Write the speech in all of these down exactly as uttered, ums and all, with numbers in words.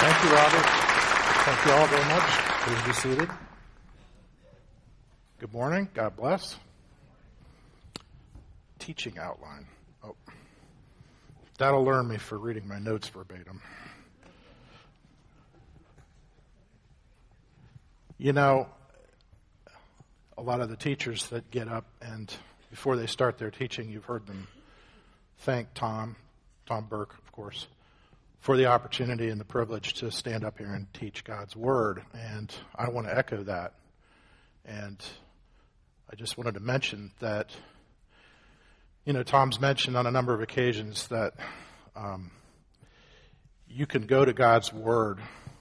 Thank you, Robert. Thank you all very much. Please be seated. Good morning. God bless. Teaching outline. Oh, that'll learn me for reading my notes verbatim. You know, a lot of the teachers that get up and before they start their teaching, you've heard them thank Tom, Tom Burke, of course, for the opportunity and the privilege to stand up here and teach God's Word. And I want to echo that. And I just wanted to mention that, you know, Tom's mentioned on a number of occasions that um, you can go to God's Word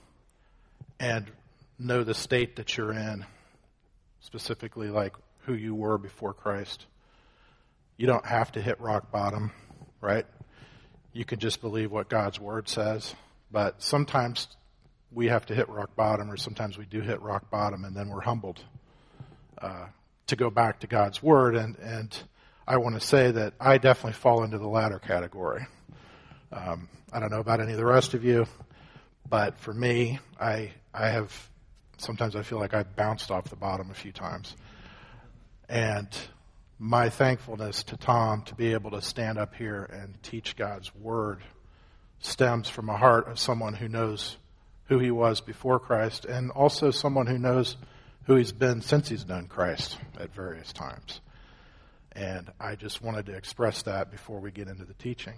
and know the state that you're in, specifically like who you were before Christ. You don't have to hit rock bottom, right? You can just believe what God's Word says. But sometimes we have to hit rock bottom, or sometimes we do hit rock bottom, and then we're humbled uh, to go back to God's Word. And, and I want to say that I definitely fall into the latter category. Um, I don't know about any of the rest of you, but for me, I I have, sometimes I feel like I've bounced off the bottom a few times. And my thankfulness to Tom to be able to stand up here and teach God's Word stems from a heart of someone who knows who he was before Christ, and also someone who knows who he's been since he's known Christ at various times. And I just wanted to express that before we get into the teaching.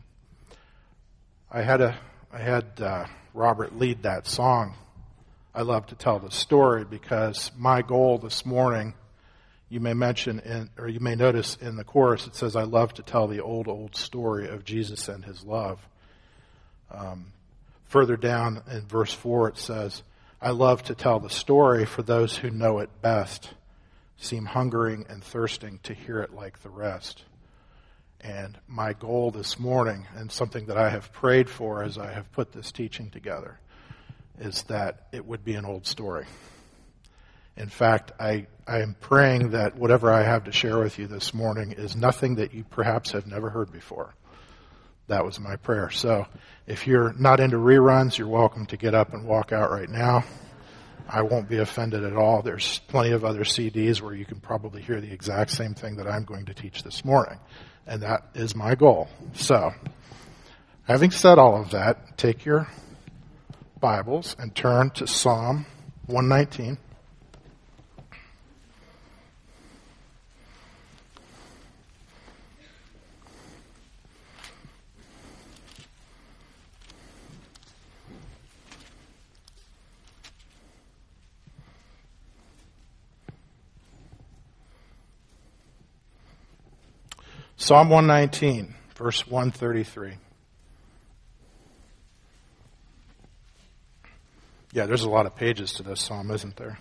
I had a I had uh, Robert lead that song. I love to tell the story because my goal this morning, you may mention in, or you may notice in the chorus, it says, "I love to tell the old, old story of Jesus and his love." Um, further down in verse four, it says, "I love to tell the story for those who know it best, seem hungering and thirsting to hear it like the rest." And my goal this morning, and something that I have prayed for as I have put this teaching together, is that it would be an old story. In fact, I, I am praying that whatever I have to share with you this morning is nothing that you perhaps have never heard before. That was my prayer. So if you're not into reruns, you're welcome to get up and walk out right now. I won't be offended at all. There's plenty of other C Ds where you can probably hear the exact same thing that I'm going to teach this morning. And that is my goal. So, having said all of that, take your Bibles and turn to Psalm one nineteen. Psalm one nineteen, verse one thirty-three. Yeah, there's a lot of pages to this psalm, isn't there?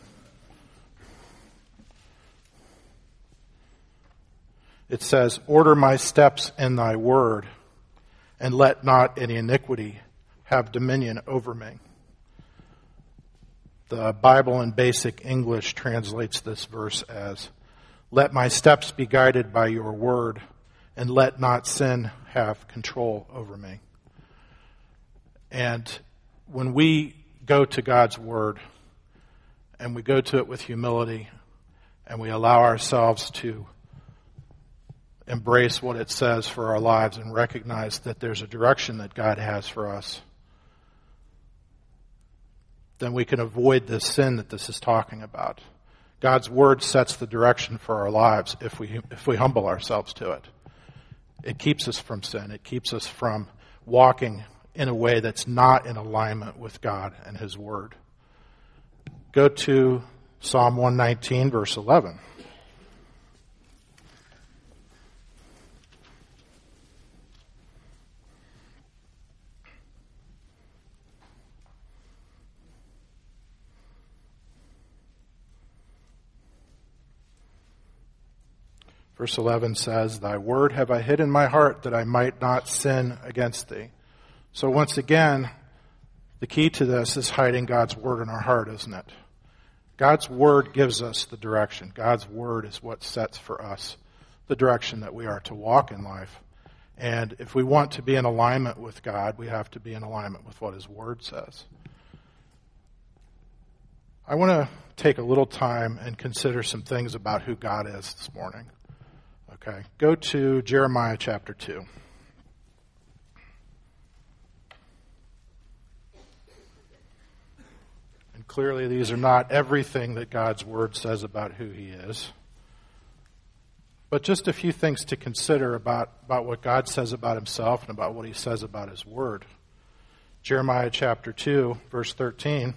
It says, "Order my steps in thy word, and let not any iniquity have dominion over me." The Bible in Basic English translates this verse as, "Let my steps be guided by your word, and let not sin have control over me." And when we go to God's Word, and we go to it with humility, and we allow ourselves to embrace what it says for our lives and recognize that there's a direction that God has for us, then we can avoid this sin that this is talking about. God's Word sets the direction for our lives if we if we humble ourselves to it. It keeps us from sin. It keeps us from walking in a way that's not in alignment with God and his word. Go to Psalm one nineteen, verse eleven. Verse eleven says, "Thy word have I hid in my heart that I might not sin against thee." So once again, the key to this is hiding God's word in our heart, isn't it? God's word gives us the direction. God's word is what sets for us the direction that we are to walk in life. And if we want to be in alignment with God, we have to be in alignment with what his word says. I want to take a little time and consider some things about who God is this morning. Okay, go to Jeremiah chapter two. And clearly these are not everything that God's Word says about who He is. But just a few things to consider about, about what God says about Himself and about what He says about His Word. Jeremiah chapter two, verse thirteen.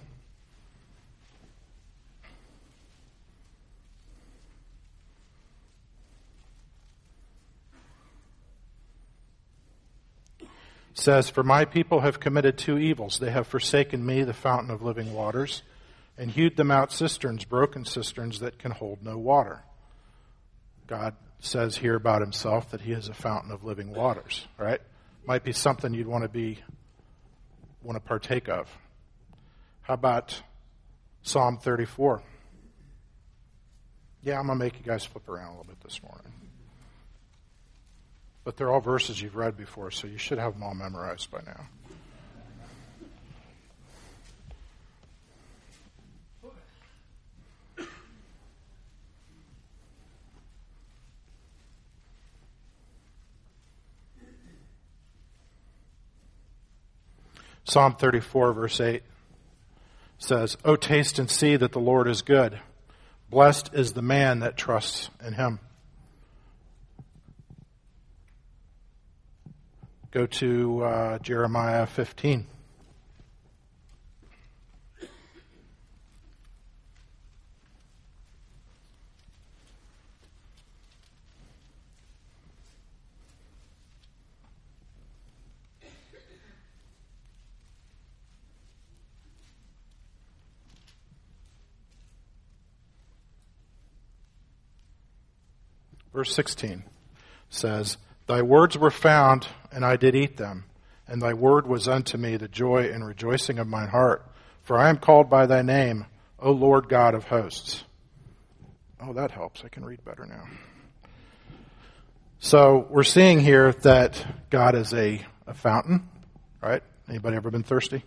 Says, "For my people have committed two evils. They have forsaken me, the fountain of living waters, and hewed them out cisterns, broken cisterns that can hold no water." God says here about Himself that He is a fountain of living waters, right? Might be something you'd want to be, want to partake of. How about Psalm thirty-four? Yeah, I'm going to make you guys flip around a little bit this morning. But they're all verses you've read before, so you should have them all memorized by now. Psalm thirty-four, verse eight says, "O taste and see that the Lord is good. Blessed is the man that trusts in Him." Go to uh, Jeremiah fifteen. Verse sixteen says, "Thy words were found, and I did eat them, and thy word was unto me the joy and rejoicing of mine heart. For I am called by thy name, O Lord God of hosts." Oh, that helps. I can read better now. So we're seeing here that God is a, a fountain, right? Anybody ever been thirsty?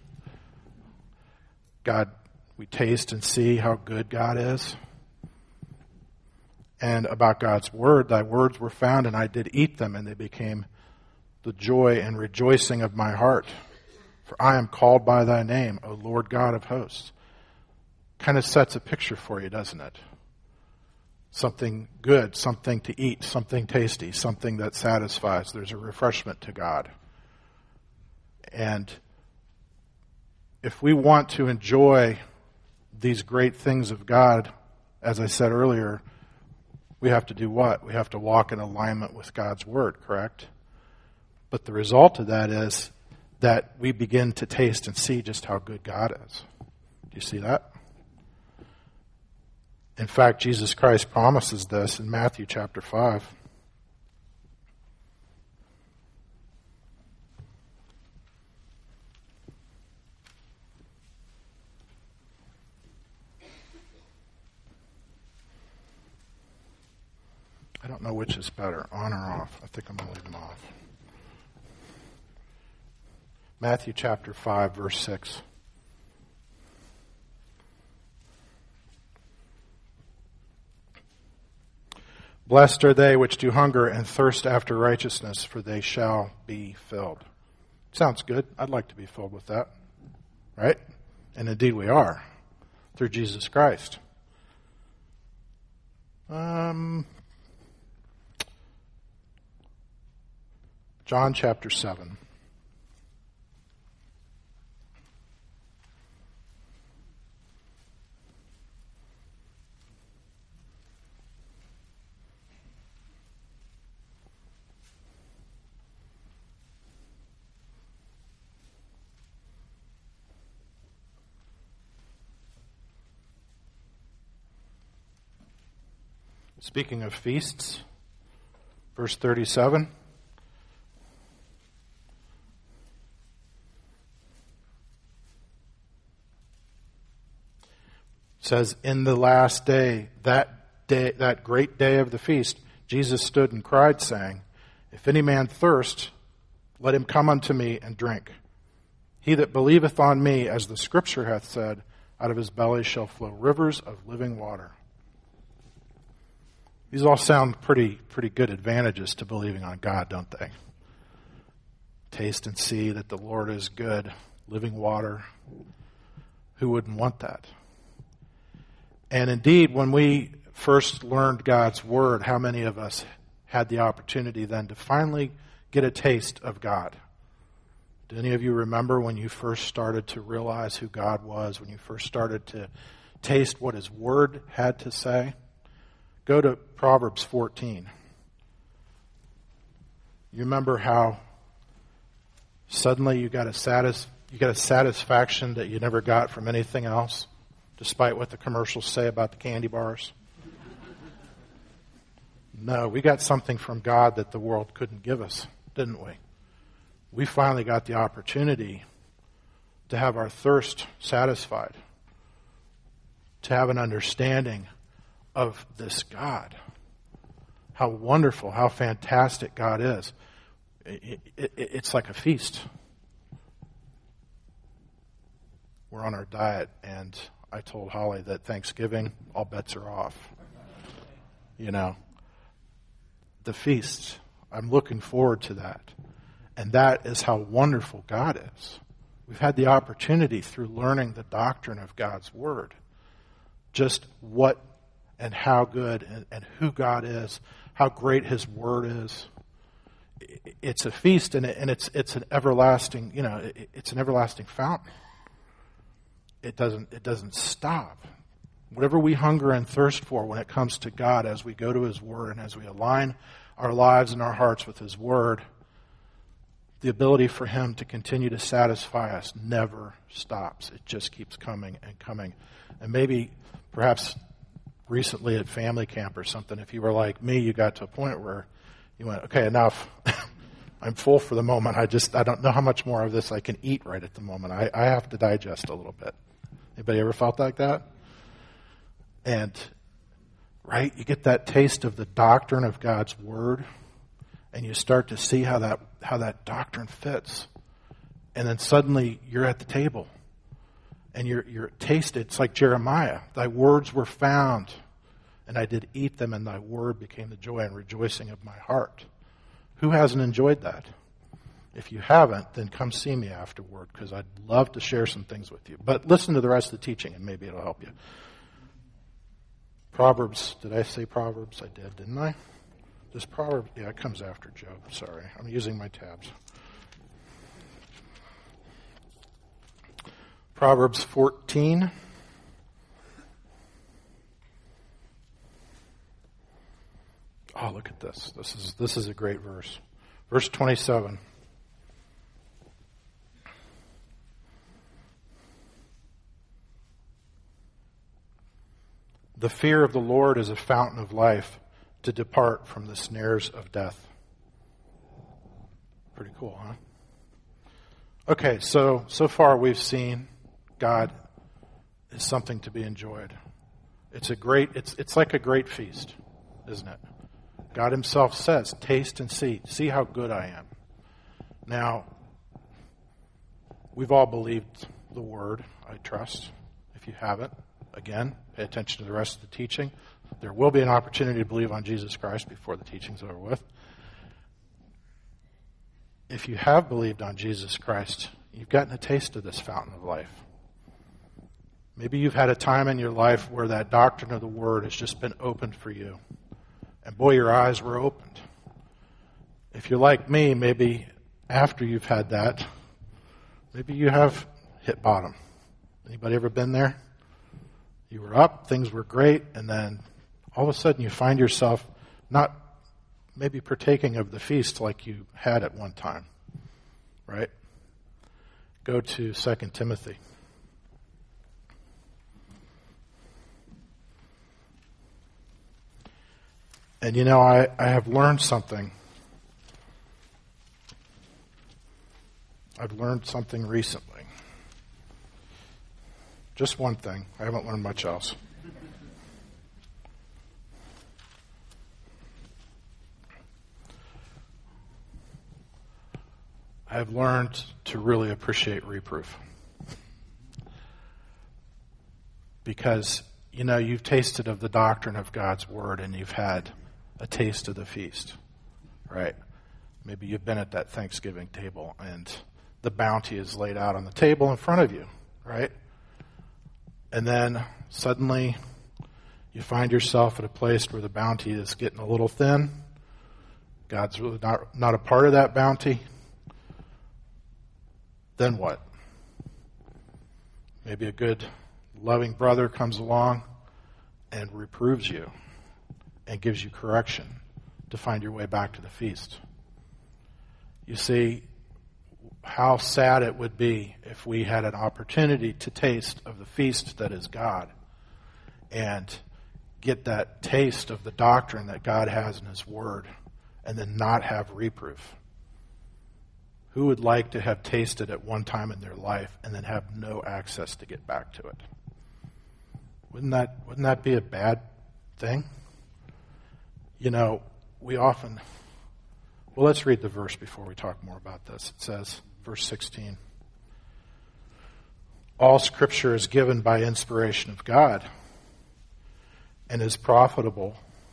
God, we taste and see how good God is. And about God's word, thy words were found, and I did eat them, and they became the joy and rejoicing of my heart. For I am called by thy name, O Lord God of hosts. Kind of sets a picture for you, doesn't it? Something good, something to eat, something tasty, something that satisfies. There's a refreshment to God. And if we want to enjoy these great things of God, as I said earlier, we have to do what? We have to walk in alignment with God's Word, correct? But the result of that is that we begin to taste and see just how good God is. Do you see that? In fact, Jesus Christ promises this in Matthew chapter five. I don't know which is better, on or off. I think I'm going to leave them off. Matthew chapter five, verse six. "Blessed are they which do hunger and thirst after righteousness, for they shall be filled." Sounds good. I'd like to be filled with that. Right? And indeed we are, through Jesus Christ. Um... John chapter seven. Speaking of feasts, verse thirty-seven. Says, "In the last day, that day, that great day of the feast, Jesus stood and cried, saying, If any man thirst, let him come unto me and drink. He that believeth on me, as the Scripture hath said, Out of his belly shall flow rivers of living water. These all sound pretty pretty good advantages to believing on God, don't they? Taste and see that the Lord is good. Living water. Who wouldn't want that? And indeed, when we first learned God's Word, how many of us had the opportunity then to finally get a taste of God? Do any of you remember when you first started to realize who God was, when you first started to taste what His Word had to say? Go to Proverbs fourteen. You remember how suddenly you got a satis- you got a satisfaction that you never got from anything else, despite what the commercials say about the candy bars? No, we got something from God that the world couldn't give us, didn't we? We finally got the opportunity to have our thirst satisfied, to have an understanding of this God. How wonderful, how fantastic God is. It, it, it's like a feast. We're on our diet, and I told Holly that Thanksgiving, all bets are off. You know, the feast, I'm looking forward to that. And that is how wonderful God is. We've had the opportunity through learning the doctrine of God's Word, just what and how good and, and who God is, how great His Word is. It's a feast, and, it, and it's it's an everlasting, you know, it, it's an everlasting fountain. It doesn't it doesn't stop. Whatever we hunger and thirst for when it comes to God, as we go to His Word and as we align our lives and our hearts with His Word, the ability for Him to continue to satisfy us never stops. It just keeps coming and coming. And maybe, perhaps recently at family camp or something, if you were like me, you got to a point where you went, okay, enough. I'm full for the moment. I just, I don't know how much more of this I can eat right at the moment. I, I have to digest a little bit. Anybody ever felt like that? And, right, you get that taste of the doctrine of God's Word, and you start to see how that how that doctrine fits. And then suddenly you're at the table. And you're you're tasted. It's like Jeremiah. Thy words were found, and I did eat them, and thy word became the joy and rejoicing of my heart. Who hasn't enjoyed that? If you haven't, then come see me afterward, because I'd love to share some things with you. But listen to the rest of the teaching, and maybe it'll help you. Proverbs. Did I say Proverbs? I did, didn't I? This proverb, yeah, it comes after Job. Sorry, I'm using my tabs. Proverbs fourteen. Oh, look at this. This is this is a great verse. Verse twenty-seven. The fear of the Lord is a fountain of life, to depart from the snares of death. Pretty cool, huh? Okay, so so far we've seen God is something to be enjoyed. It's a great it's it's like a great feast, isn't it? God Himself says, taste and see. See how good I am. Now, we've all believed the Word, I trust. If you haven't, again, pay attention to the rest of the teaching. There will be an opportunity to believe on Jesus Christ before the teaching's over with. If you have believed on Jesus Christ, you've gotten a taste of this fountain of life. Maybe you've had a time in your life where that doctrine of the Word has just been opened for you. And boy, your eyes were opened. If you're like me, maybe after you've had that, maybe you have hit bottom. Anybody ever been there? You were up, things were great, and then all of a sudden you find yourself not maybe partaking of the feast like you had at one time, right? Go to Second Timothy. And you know, I, I have learned something. I've learned something recently. Just one thing. I haven't learned much else. I have learned to really appreciate reproof. because, you know, you've tasted of the doctrine of God's word and you've had a taste of the feast, right? Maybe you've been at that Thanksgiving table and the bounty is laid out on the table in front of you, right? And then suddenly you find yourself at a place where the bounty is getting a little thin. God's really not, not a part of that bounty. Then what? Maybe a good, loving brother comes along and reproves you and gives you correction to find your way back to the feast. You see how sad it would be if we had an opportunity to taste of the feast that is God and get that taste of the doctrine that God has in His Word and then not have reproof. Who would like to have tasted at one time in their life and then have no access to get back to it? Wouldn't that, wouldn't that be a bad thing? You know, we often... Well, let's read the verse before we talk more about this. It says, verse sixteen, all Scripture is given by inspiration of God and is profitable.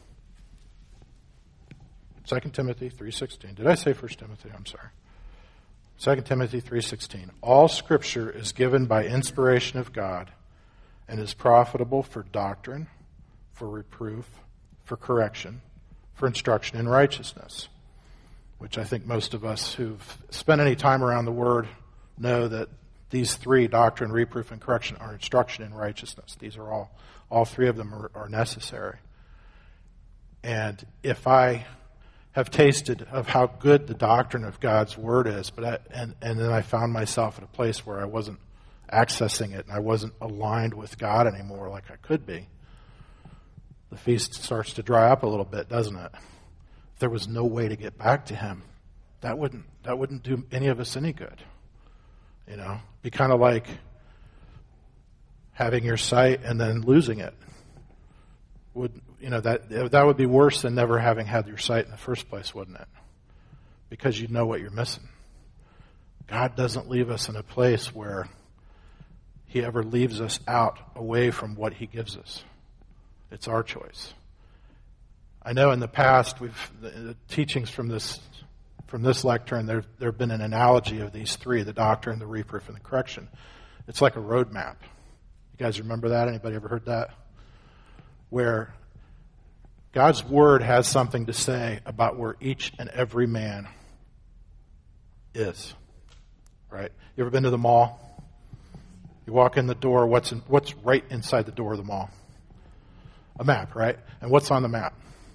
Second Timothy three sixteen. Did I say First Timothy? I'm sorry. Second Timothy three sixteen. All Scripture is given by inspiration of God and is profitable for doctrine, for reproof, for correction, for instruction in righteousness. Which I think most of us who've spent any time around the Word know that these three, doctrine, reproof, and correction, are instruction in righteousness. These are all, all three of them are, are necessary. And if I have tasted of how good the doctrine of God's Word is, but I, and, and then I found myself at a place where I wasn't accessing it and I wasn't aligned with God anymore like I could be, the feast starts to dry up a little bit, doesn't it? If there was no way to get back to Him, that wouldn't that wouldn't do any of us any good. You know, be kind of like having your sight and then losing it. Would you know that that would be worse than never having had your sight in the first place, wouldn't it? Because you know what you're missing. God doesn't leave us in a place where He ever leaves us out away from what He gives us. It's our choice. I know in the past, we've the, the teachings from this from this lectern, there there have been an analogy of these three: the doctrine, the reproof, and the correction. It's like a road map. You guys remember that? Anybody ever heard that? Where God's Word has something to say about where each and every man is. Right? You ever been to the mall? You walk in the door. What's in, what's right inside the door of the mall? A map, right? And what's on the map?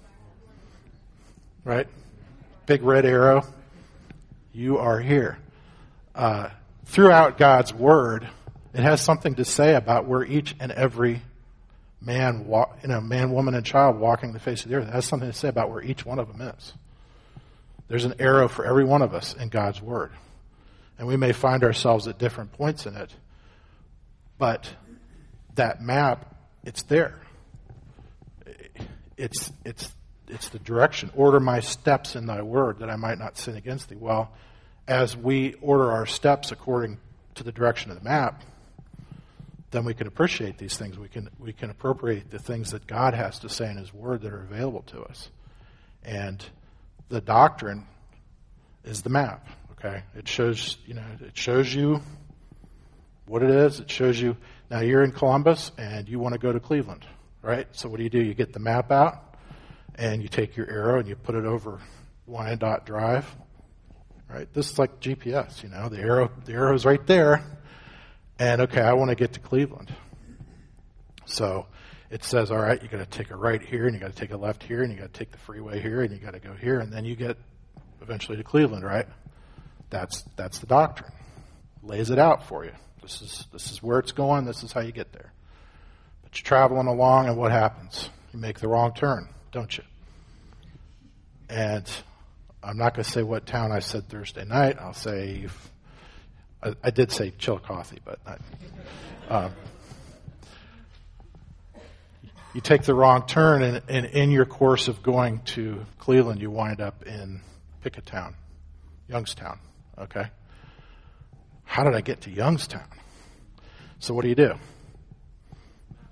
Right? Big red arrow. You are here. Uh, throughout God's Word, it has something to say about where each and every man, walk, you know, man, woman, and child walking the face of the earth. It has something to say about where each one of them is. There's an arrow for every one of us in God's Word. And we may find ourselves at different points in it. But that map, it's there. It's, it's, It's the direction. Order my steps in thy word that I might not sin against thee. Well, as we order our steps according to the direction of the map, then we can appreciate these things. We can we can appropriate the things that God has to say in His Word that are available to us. And the doctrine is the map. Okay? It shows, you know, it shows you what it is. It shows you, now you're in Columbus and you want to go to Cleveland, right? So what do you do? You get the map out. And you take your arrow and you put it over Wyandotte Drive, right? This is like G P S, you know. The arrow, the arrow's right there. And okay, I want to get to Cleveland. So it says, all right, you got to take a right here, and you got to take a left here, and you got to take the freeway here, and you got to go here, and then you get eventually to Cleveland, right? That's that's the doctrine. Lays it out for you. This is this is where it's going. This is how you get there. But you're traveling along, and what happens? You make the wrong turn, don't you? And I'm not going to say what town I said Thursday night. I'll say, I, I did say Chillicothe, but I, um, you take the wrong turn, and, and in your course of going to Cleveland, you wind up in Picketown, Youngstown. Okay? How did I get to Youngstown? So what do you do?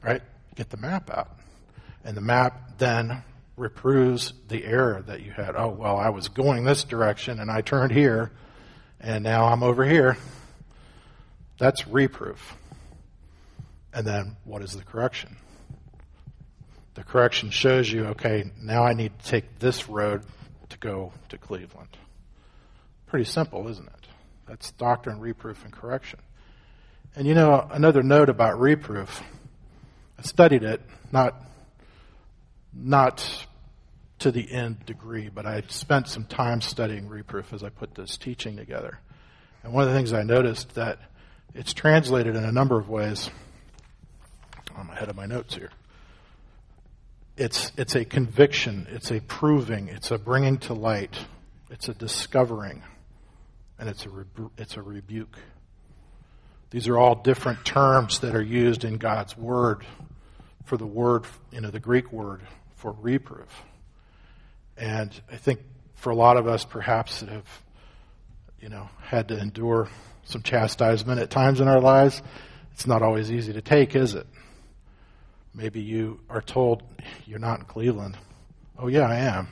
right? Get the map out. And the map then reproves the error that you had. Oh, well, I was going this direction and I turned here and now I'm over here. That's reproof. And then what is the correction? The correction shows you, okay, now I need to take this road to go to Cleveland. Pretty simple, isn't it? That's doctrine, reproof, and correction. And you know, another note about reproof, I studied it, not not to the end degree, but I spent some time studying reproof as I put this teaching together. And one of the things I noticed that it's translated in a number of ways. I'm ahead of my notes here. It's it's a conviction, it's a proving, it's a bringing to light, it's a discovering, and it's a rebu- it's a rebuke. These are all different terms that are used in God's Word for the word, you know, the Greek word for reproof. And I think for a lot of us, perhaps, that have, you know, had to endure some chastisement at times in our lives, it's not always easy to take, is it? Maybe you are told, you're not in Cleveland. Oh, yeah, I am.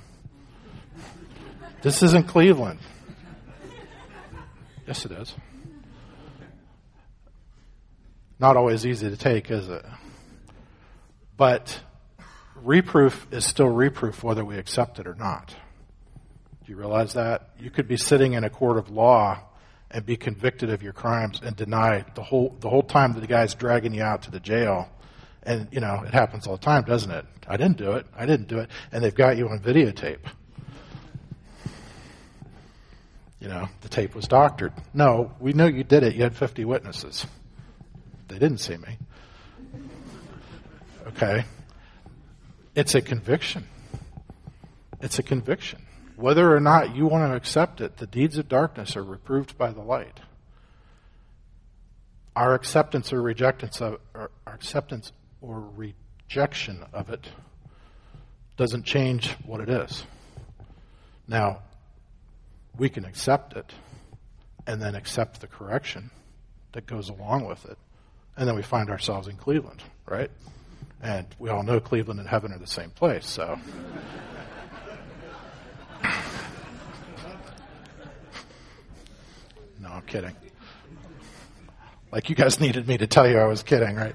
This isn't Cleveland. Yes, it is. Not always easy to take, is it? But reproof is still reproof whether we accept it or not. Do you realize that? You could be sitting in a court of law and be convicted of your crimes and denied the whole the whole time that the guy's dragging you out to the jail. And, you know, it happens all the time, doesn't it? I didn't do it. I didn't do it. And they've got you on videotape. You know, the tape was doctored. No, we know you did it. You had fifty witnesses. They didn't see me. Okay? It's a conviction. It's a conviction. Whether or not you want to accept it, the deeds of darkness are reproved by the light. Our acceptance or rejectance of or our acceptance or rejection of it doesn't change what it is. Now, we can accept it and then accept the correction that goes along with it. And then we find ourselves in Cleveland, right? And we all know Cleveland and heaven are the same place, so. No, I'm kidding. Like you guys needed me to tell you I was kidding, right?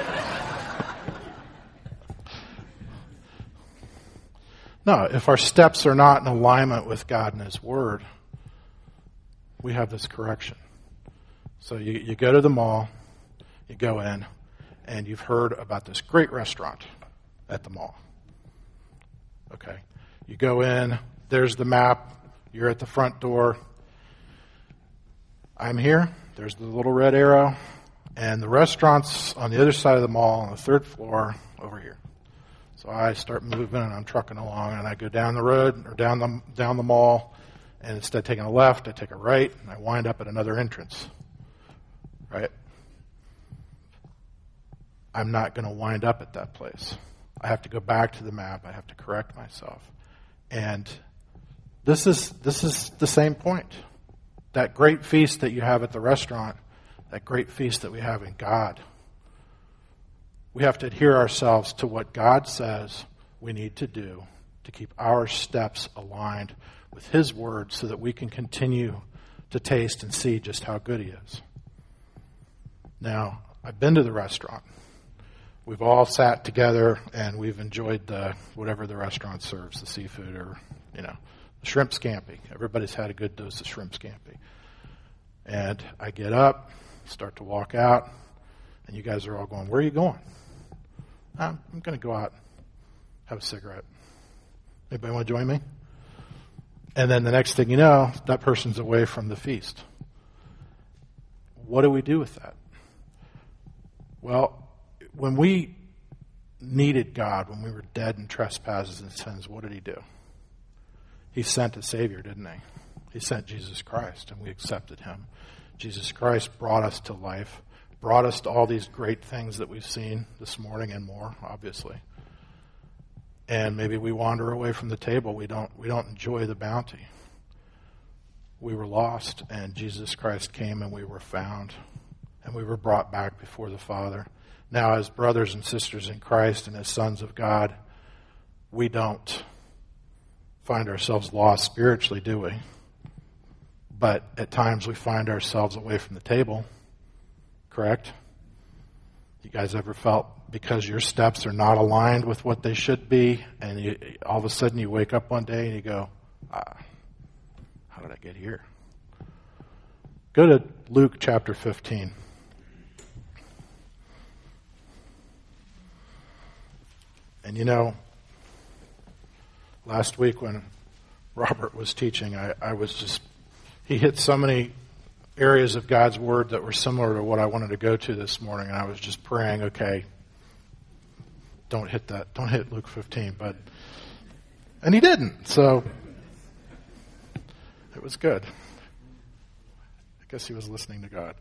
No, if our steps are not in alignment with God and His Word, we have this correction. So you, you go to the mall, you go in, and you've heard about this great restaurant at the mall. Okay. You go in, there's the map, you're at the front door. I'm here, there's the little red arrow, and the restaurant's on the other side of the mall on the third floor over here. So I start moving and I'm trucking along and I go down the road or down the down the mall, and instead of taking a left, I take a right and I wind up at another entrance. Right? I'm not going to wind up at that place. I have to go back to the map. I have to correct myself. And this is this is the same point. That great feast that you have at the restaurant, that great feast that we have in God. We have to adhere ourselves to what God says we need to do to keep our steps aligned with His Word so that we can continue to taste and see just how good He is. Now, I've been to the restaurant. We've all sat together and we've enjoyed the, whatever the restaurant serves, the seafood or, you know, the shrimp scampi. Everybody's had a good dose of shrimp scampi. And I get up, start to walk out, and you guys are all going, where are you going? I'm, I'm going to go out, have a cigarette. Anybody want to join me? And then the next thing you know, that person's away from the feast. What do we do with that? Well, when we needed God, when we were dead in trespasses and sins, what did He do? He sent a Savior, didn't He? He sent Jesus Christ, and we accepted Him. Jesus Christ brought us to life, brought us to all these great things that we've seen this morning and more, obviously. And maybe we wander away from the table. We don't we don't enjoy the bounty. We were lost, and Jesus Christ came and we were found. And we were brought back before the Father. Now, as brothers and sisters in Christ and as sons of God, we don't find ourselves lost spiritually, do we? But at times we find ourselves away from the table, correct? You guys ever felt because your steps are not aligned with what they should be, and you, all of a sudden you wake up one day and you go, ah, how did I get here? Go to Luke chapter fifteen. And you know, last week when Robert was teaching, I, I was just, he hit so many areas of God's Word that were similar to what I wanted to go to this morning, and I was just praying, okay, don't hit that, don't hit Luke fifteen, but, and he didn't, so it was good. I guess he was listening to God.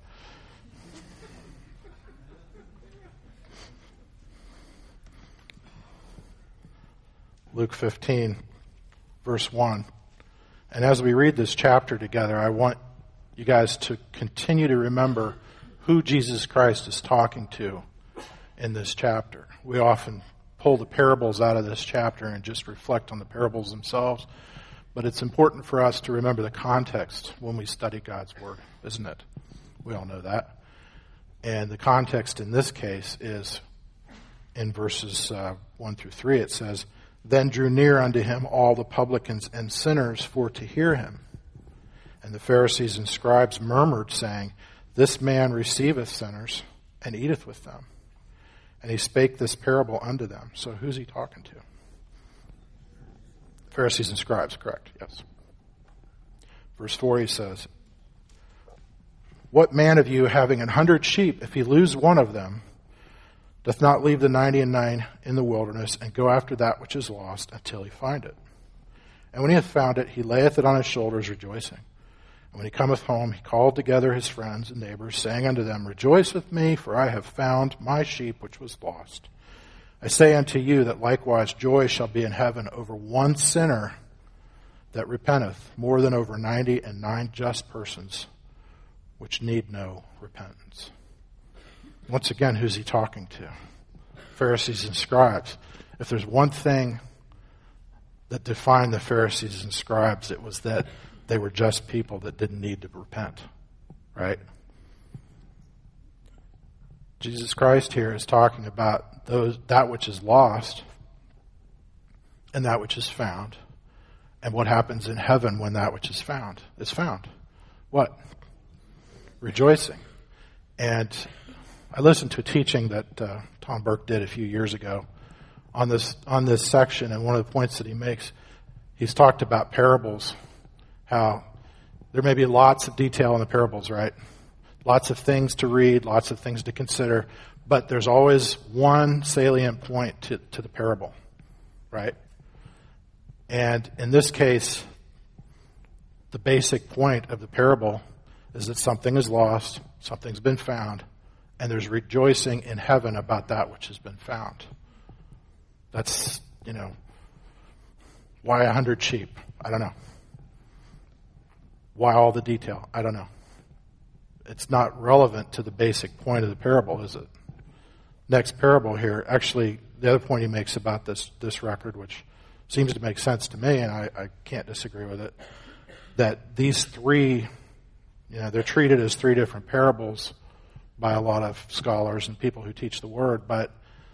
Luke fifteen, verse one. And as we read this chapter together, I want you guys to continue to remember who Jesus Christ is talking to in this chapter. We often pull the parables out of this chapter and just reflect on the parables themselves, but it's important for us to remember the context when we study God's Word, isn't it? We all know that. And the context in this case is in verses uh, one through three. It says, "Then drew near unto him all the publicans and sinners for to hear him. And the Pharisees and scribes murmured, saying, This man receiveth sinners, and eateth with them. And he spake this parable unto them." So who's he talking to? Pharisees and scribes, correct, yes. Verse four, he says, "What man of you, having an hundred sheep, if he lose one of them, doth not leave the ninety and nine in the wilderness, and go after that which is lost until he find it? And when he hath found it, he layeth it on his shoulders, rejoicing. And when he cometh home, he called together his friends and neighbors, saying unto them, Rejoice with me, for I have found my sheep which was lost. I say unto you that likewise joy shall be in heaven over one sinner that repenteth, more than over ninety and nine just persons which need no repentance." Once again, who's he talking to? Pharisees and scribes. If there's one thing that defined the Pharisees and scribes, it was that they were just people that didn't need to repent, right? Jesus Christ here is talking about those that which is lost and that which is found, and what happens in heaven when that which is found is found. What? Rejoicing. And I listened to a teaching that uh, Tom Burke did a few years ago on this on this section, and one of the points that he makes, he's talked about parables, how there may be lots of detail in the parables, right? Lots of things to read, lots of things to consider, but there's always one salient point to, to the parable, right? And in this case, the basic point of the parable is that something is lost, something's been found, and there's rejoicing in heaven about that which has been found. That's, you know, why a hundred sheep? I don't know. Why all the detail? I don't know. It's not relevant to the basic point of the parable, is it? Next parable here, actually, the other point he makes about this, this record, which seems to make sense to me, and I, I can't disagree with it, that these three, you know, they're treated as three different parables by a lot of scholars and people who teach the Word, but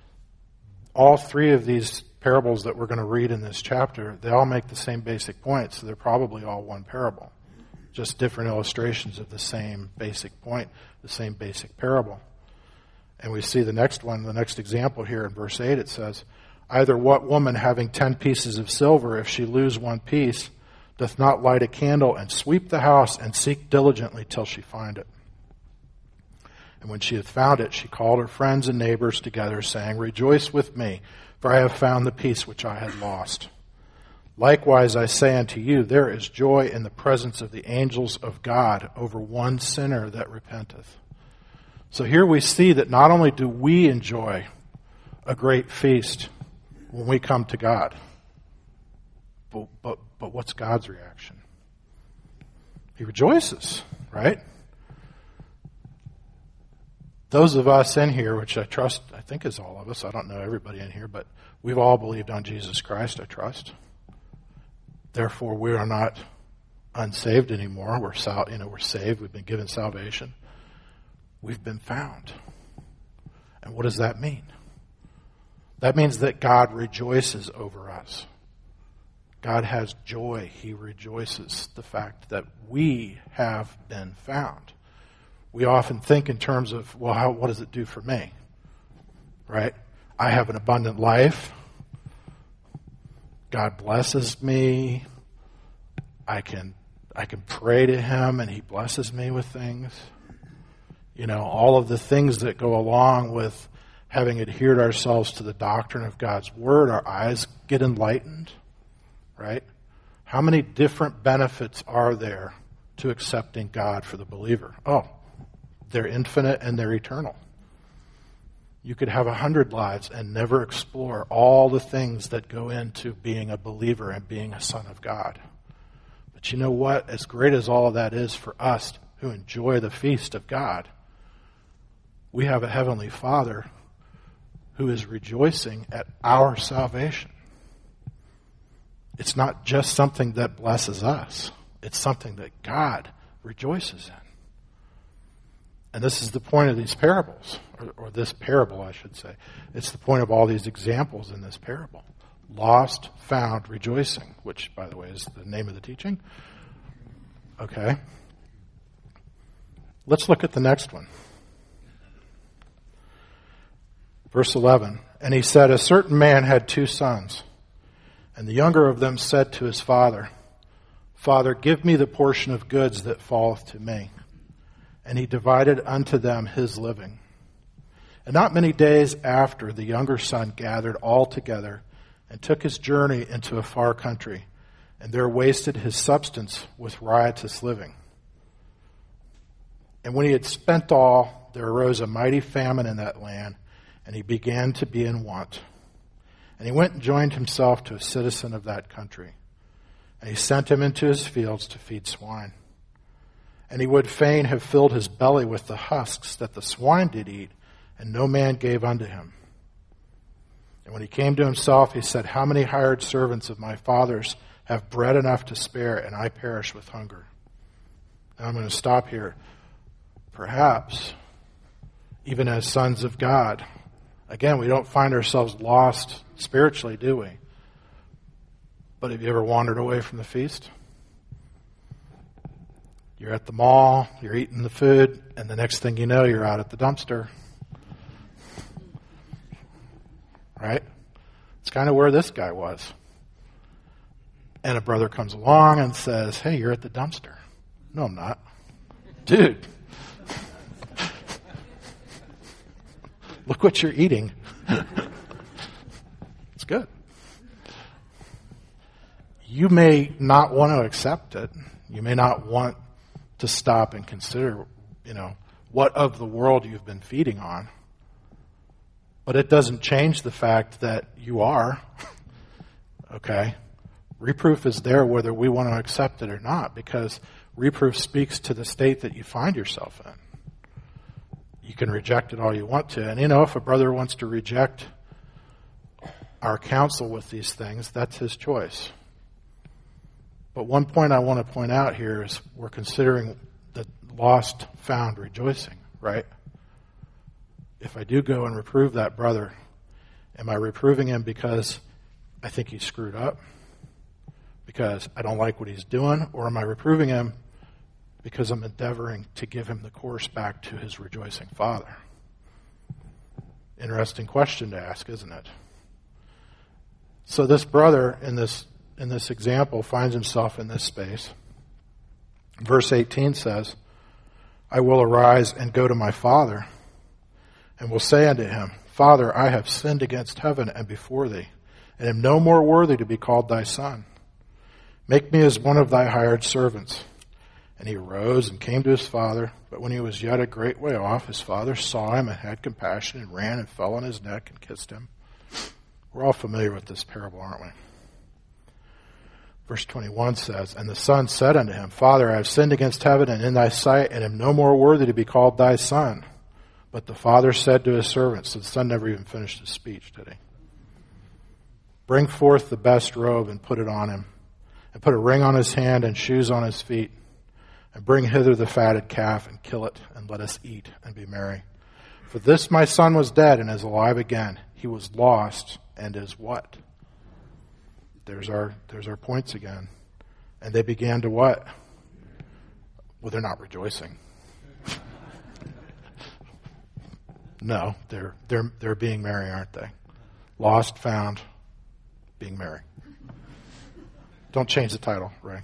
all three of these parables that we're going to read in this chapter, they all make the same basic point, so they're probably all one parable. Just different illustrations of the same basic point, the same basic parable. And we see the next one, the next example here in verse eight, it says, "Either what woman having ten pieces of silver, if she lose one piece, doth not light a candle and sweep the house and seek diligently till she find it? And when she hath found it, she called her friends and neighbors together, saying, Rejoice with me, for I have found the piece which I had lost. Likewise, I say unto you, there is joy in the presence of the angels of God over one sinner that repenteth." So here we see that not only do we enjoy a great feast when we come to God, but, but, but what's God's reaction? He rejoices, right? those of us in here, which I trust, I think is all of us, I don't know everybody in here, but we've all believed on Jesus Christ, I trust. Therefore, we are not unsaved anymore. We're sal- you know, we're saved. We've been given salvation. We've been found. And what does that mean? That means that God rejoices over us. God has joy. He rejoices the fact that we have been found. We often think in terms of, well, how, what does it do for me? Right? I have an abundant life. God blesses me. I can I can pray to him and he blesses me with things. You know, all of the things that go along with having adhered ourselves to the doctrine of God's word, our eyes get enlightened, right? How many different benefits are there to accepting God for the believer? Oh, they're infinite and they're eternal. You could have a hundred lives and never explore all the things that go into being a believer and being a son of God. But you know what? As great as all of that is for us who enjoy the feast of God, we have a heavenly Father who is rejoicing at our salvation. It's not just something that blesses us. It's something that God rejoices in. And this is the point of these parables, or, or this parable, I should say. It's the point of all these examples in this parable. Lost, found, rejoicing, which, by the way, is the name of the teaching. Okay. Let's look at the next one. Verse eleven. And he said, a certain man had two sons, and the younger of them said to his father, Father, give me the portion of goods that falleth to me. And he divided unto them his living. And not many days after, the younger son gathered all together and took his journey into a far country, and there wasted his substance with riotous living. And when he had spent all, there arose a mighty famine in that land, and he began to be in want. And he went and joined himself to a citizen of that country, and he sent him into his fields to feed swine. And he would fain have filled his belly with the husks that the swine did eat, and no man gave unto him. And when he came to himself, he said, how many hired servants of my father's have bread enough to spare, and I perish with hunger? Now I'm going to stop here. Perhaps, even as sons of God, again, we don't find ourselves lost spiritually, do we? But have you ever wandered away from the feast? You're at the mall, you're eating the food, and the next thing you know, you're out at the dumpster. Right? It's kind of where this guy was. And a brother comes along and says, hey, you're at the dumpster. No, I'm not. Dude. Look what you're eating. It's good. You may not want to accept it. You may not want to stop and consider, you know, what of the world you've been feeding on. But it doesn't change the fact that you are. Okay? Reproof is there whether we want to accept it or not, because reproof speaks to the state that you find yourself in. You can reject it all you want to. And, you know, if a brother wants to reject our counsel with these things, that's his choice. But one point I want to point out here is we're considering the lost, found rejoicing, right? If I do go and reprove that brother, am I reproving him because I think he screwed up? Because I don't like what he's doing? Or am I reproving him because I'm endeavoring to give him the course back to his rejoicing father? Interesting question to ask, isn't it? So this brother in this in this example finds himself in this space. Verse eighteen says, I will arise and go to my father, and will say unto him, Father, I have sinned against heaven and before thee, and am no more worthy to be called thy son. Make me as one of thy hired servants. And he arose and came to his father, but when he was yet a great way off, his father saw him and had compassion and ran and fell on his neck and kissed him. We're all familiar with this parable, aren't we? Verse twenty-one says, And the son said unto him, Father, I have sinned against heaven and in thy sight, and am no more worthy to be called thy son. But the father said to his servants," so the son never even finished his speech, did he? "Bring forth the best robe and put it on him, and put a ring on his hand and shoes on his feet, and bring hither the fatted calf and kill it, and let us eat and be merry. For this my son was dead and is alive again. He was lost and is" what? There's our, there's our points again. "And they began to" what? Well, they're not rejoicing. No, they're they're they're being merry, aren't they? Lost, found, being merry. Don't change the title, Ray.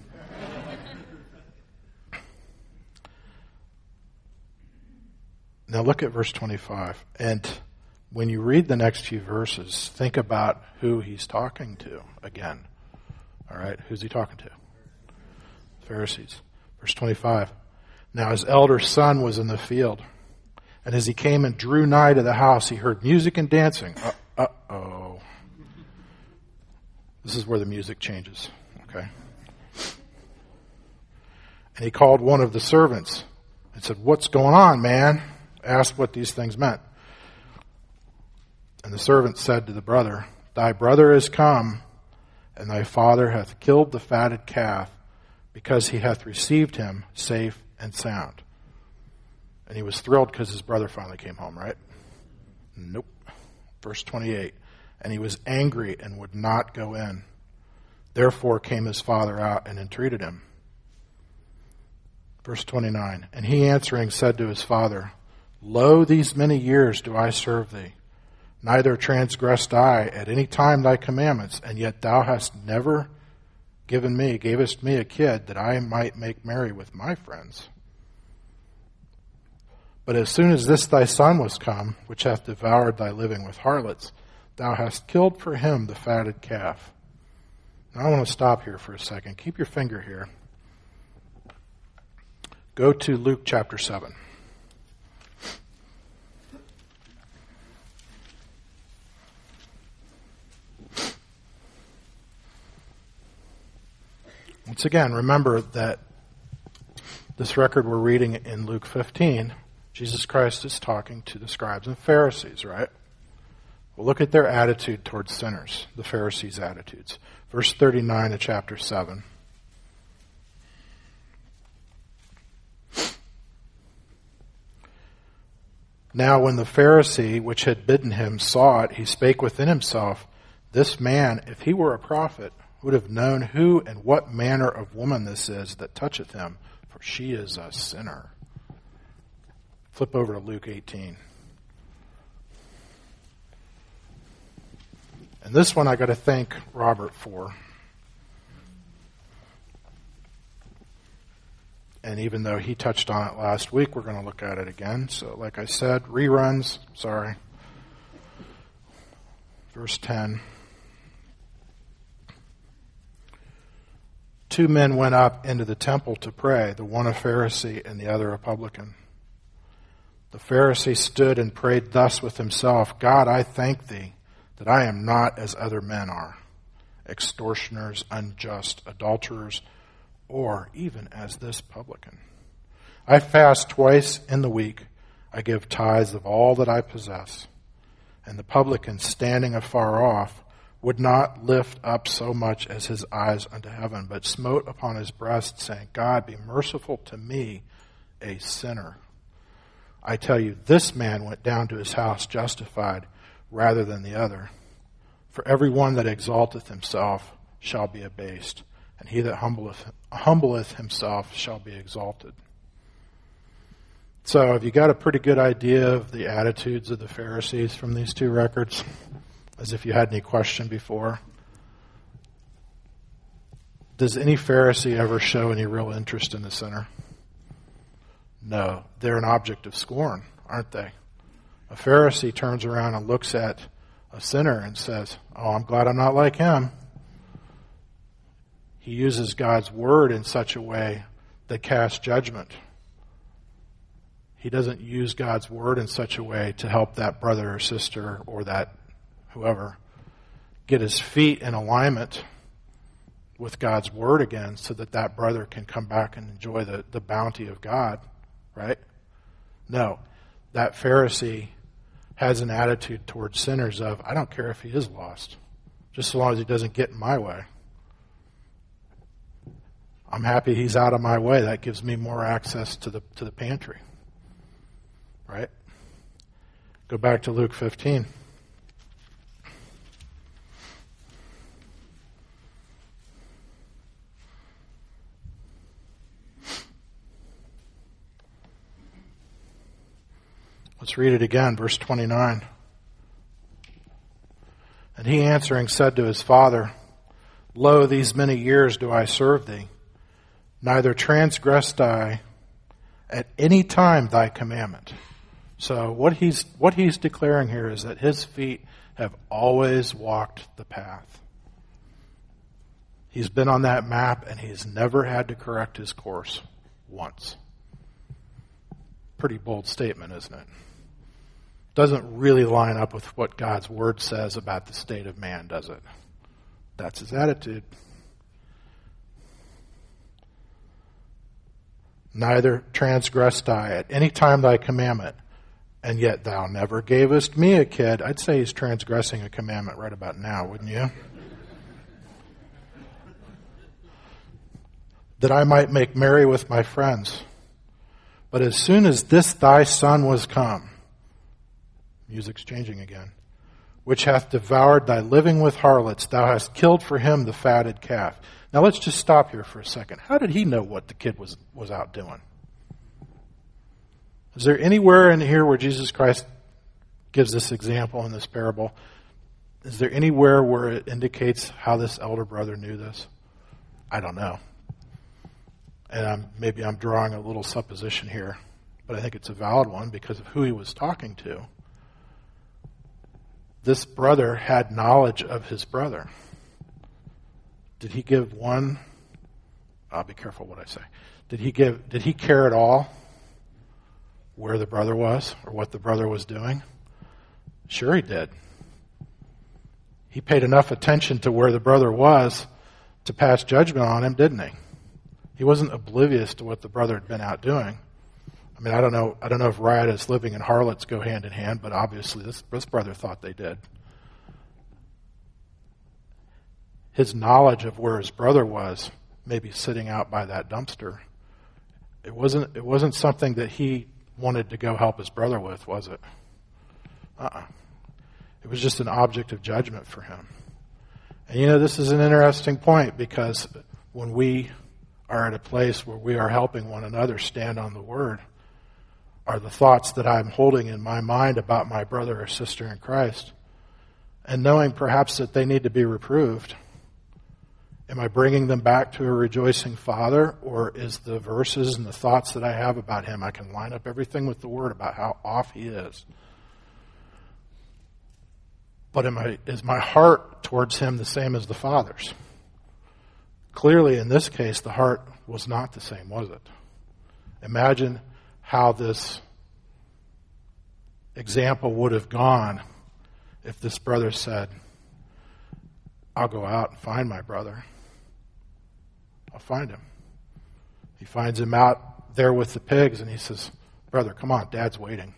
Now look at verse twenty-five. And when you read the next few verses, think about who he's talking to again. All right, who's he talking to? Pharisees. Verse twenty-five. "Now his elder son was in the field, and as he came and drew nigh to the house, he heard music and dancing." Uh, uh-oh. This is where the music changes, okay? "And he called one of the servants and said, 'What's going on, man?' Asked what these things meant. And the servant said to the brother, 'Thy brother is come, and thy father hath killed the fatted calf, because he hath received him safe and sound.'" And he was thrilled because his brother finally came home, right? Nope. Verse twenty-eight. "And he was angry and would not go in. Therefore came his father out and entreated him." Verse twenty-nine. "And he answering said to his father, Lo, these many years do I serve thee. Neither transgressed I at any time thy commandments, and yet thou hast never given me, gavest me a kid that I might make merry with my friends. But as soon as this thy son was come, which hath devoured thy living with harlots, thou hast killed for him the fatted calf." Now I want to stop here for a second. Keep your finger here. Go to Luke chapter seven. Once again, remember that this record we're reading in Luke fifteen, Jesus Christ is talking to the scribes and Pharisees, right? Well, look at their attitude towards sinners, the Pharisees' attitudes. Verse thirty-nine of chapter seven. "Now when the Pharisee which had bidden him saw it, he spake within himself, This man, if he were a prophet, would have known who and what manner of woman this is that toucheth him, for she is a sinner." Flip over to Luke eighteen. And this one I got to thank Robert for. And even though he touched on it last week, we're going to look at it again. So like I said, reruns, sorry. Verse ten. "Two men went up into the temple to pray, the one a Pharisee and the other a publican. The Pharisee stood and prayed thus with himself, God, I thank thee that I am not as other men are, extortioners, unjust, adulterers, or even as this publican. I fast twice in the week. I give tithes of all that I possess. And the publican, standing afar off, would not lift up so much as his eyes unto heaven, but smote upon his breast, saying, God, be merciful to me, a sinner. I tell you, this man went down to his house justified rather than the other. For every one that exalteth himself shall be abased, and he that humbleth, humbleth himself shall be exalted." So have you got a pretty good idea of the attitudes of the Pharisees from these two records? As if you had any question before. Does any Pharisee ever show any real interest in the sinner? No. They're an object of scorn, aren't they? A Pharisee turns around and looks at a sinner and says, oh, I'm glad I'm not like him. He uses God's word in such a way that casts judgment. He doesn't use God's word in such a way to help that brother or sister or that whoever get his feet in alignment with God's word again so that that brother can come back and enjoy the, the bounty of God, right? No. that Pharisee has an attitude towards sinners of, I don't care if he is lost, just so long as he doesn't get in my way. I'm happy he's out of my way. That gives me more access to the to the pantry. Right? Go back to Luke fifteen. Let's read it again, verse twenty-nine. And he answering said to his father, Lo, these many years do I serve thee, neither transgressed I at any time thy commandment. So what he's what he's declaring here is that his feet have always walked the path. He's been on that map and he's never had to correct his course once. Pretty bold statement, isn't it? Doesn't really line up with what God's word says about the state of man, does it? That's his attitude. Neither transgressed I at any time thy commandment, and yet thou never gavest me a kid. I'd say he's transgressing a commandment right about now, wouldn't you? That I might make merry with my friends. But as soon as this thy son was come, music's changing again, which hath devoured thy living with harlots, thou hast killed for him the fatted calf. Now let's just stop here for a second. How did he know what the kid was, was out doing? Is there anywhere in here where Jesus Christ gives this example in this parable? Is there anywhere where it indicates how this elder brother knew this? I don't know. And I'm, maybe I'm drawing a little supposition here, but I think it's a valid one because of who he was talking to. This brother had knowledge of his brother. Did he give one? I'll be careful what I say. Did he give? Did he care at all where the brother was or what the brother was doing? Sure he did. He paid enough attention to where the brother was to pass judgment on him, didn't he? He wasn't oblivious to what the brother had been out doing. I mean, I don't know. I don't know if riotous living and harlots go hand in hand, but obviously this, this brother thought they did. His knowledge of where his brother was, maybe sitting out by that dumpster, it wasn't. It wasn't something that he wanted to go help his brother with, was it? Uh-uh. It was just an object of judgment for him. And you know, this is an interesting point because when we are at a place where we are helping one another stand on the Word, are the thoughts that I'm holding in my mind about my brother or sister in Christ, and knowing perhaps that they need to be reproved, am I bringing them back to a rejoicing Father, or is the verses and the thoughts that I have about him, I can line up everything with the Word about how off he is? But am I, is my heart towards him the same as the Father's? Clearly, in this case, the heart was not the same, was it? Imagine how this example would have gone if this brother said, I'll go out and find my brother. I'll find him. He finds him out there with the pigs and he says, brother, come on, Dad's waiting.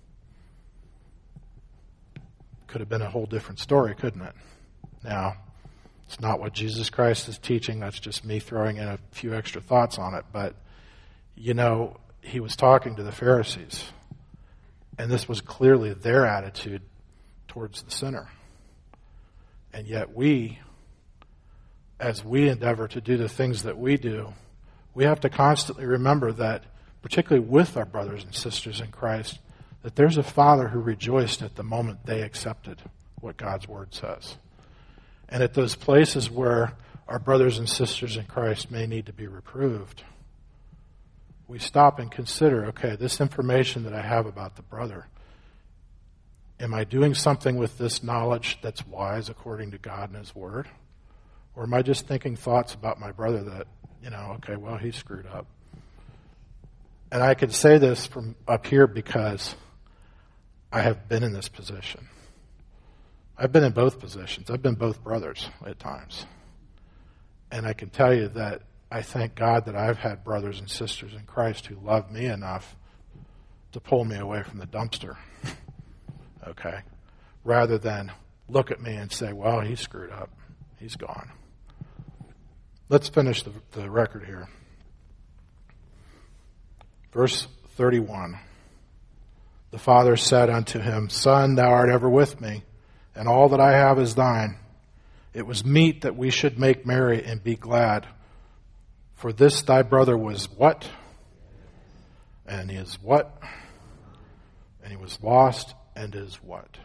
Could have been a whole different story, couldn't it? Now, it's not what Jesus Christ is teaching. That's just me throwing in a few extra thoughts on it. But, you know, he was talking to the Pharisees, and this was clearly their attitude towards the sinner. And yet we, as we endeavor to do the things that we do, we have to constantly remember that, particularly with our brothers and sisters in Christ, that there's a Father who rejoiced at the moment they accepted what God's Word says. And at those places where our brothers and sisters in Christ may need to be reproved, we stop and consider, okay, this information that I have about the brother, am I doing something with this knowledge that's wise according to God and His Word? Or am I just thinking thoughts about my brother that, you know, okay, well, he screwed up. And I can say this from up here because I have been in this position. I've been in both positions. I've been both brothers at times. And I can tell you that I thank God that I've had brothers and sisters in Christ who love me enough to pull me away from the dumpster, okay, rather than look at me and say, well, he screwed up. He's gone. Let's finish the, the record here. Verse thirty-one. The father said unto him, Son, thou art ever with me, and all that I have is thine. It was meet that we should make merry and be glad. For this thy brother was what? And he is what? And he was lost and is what?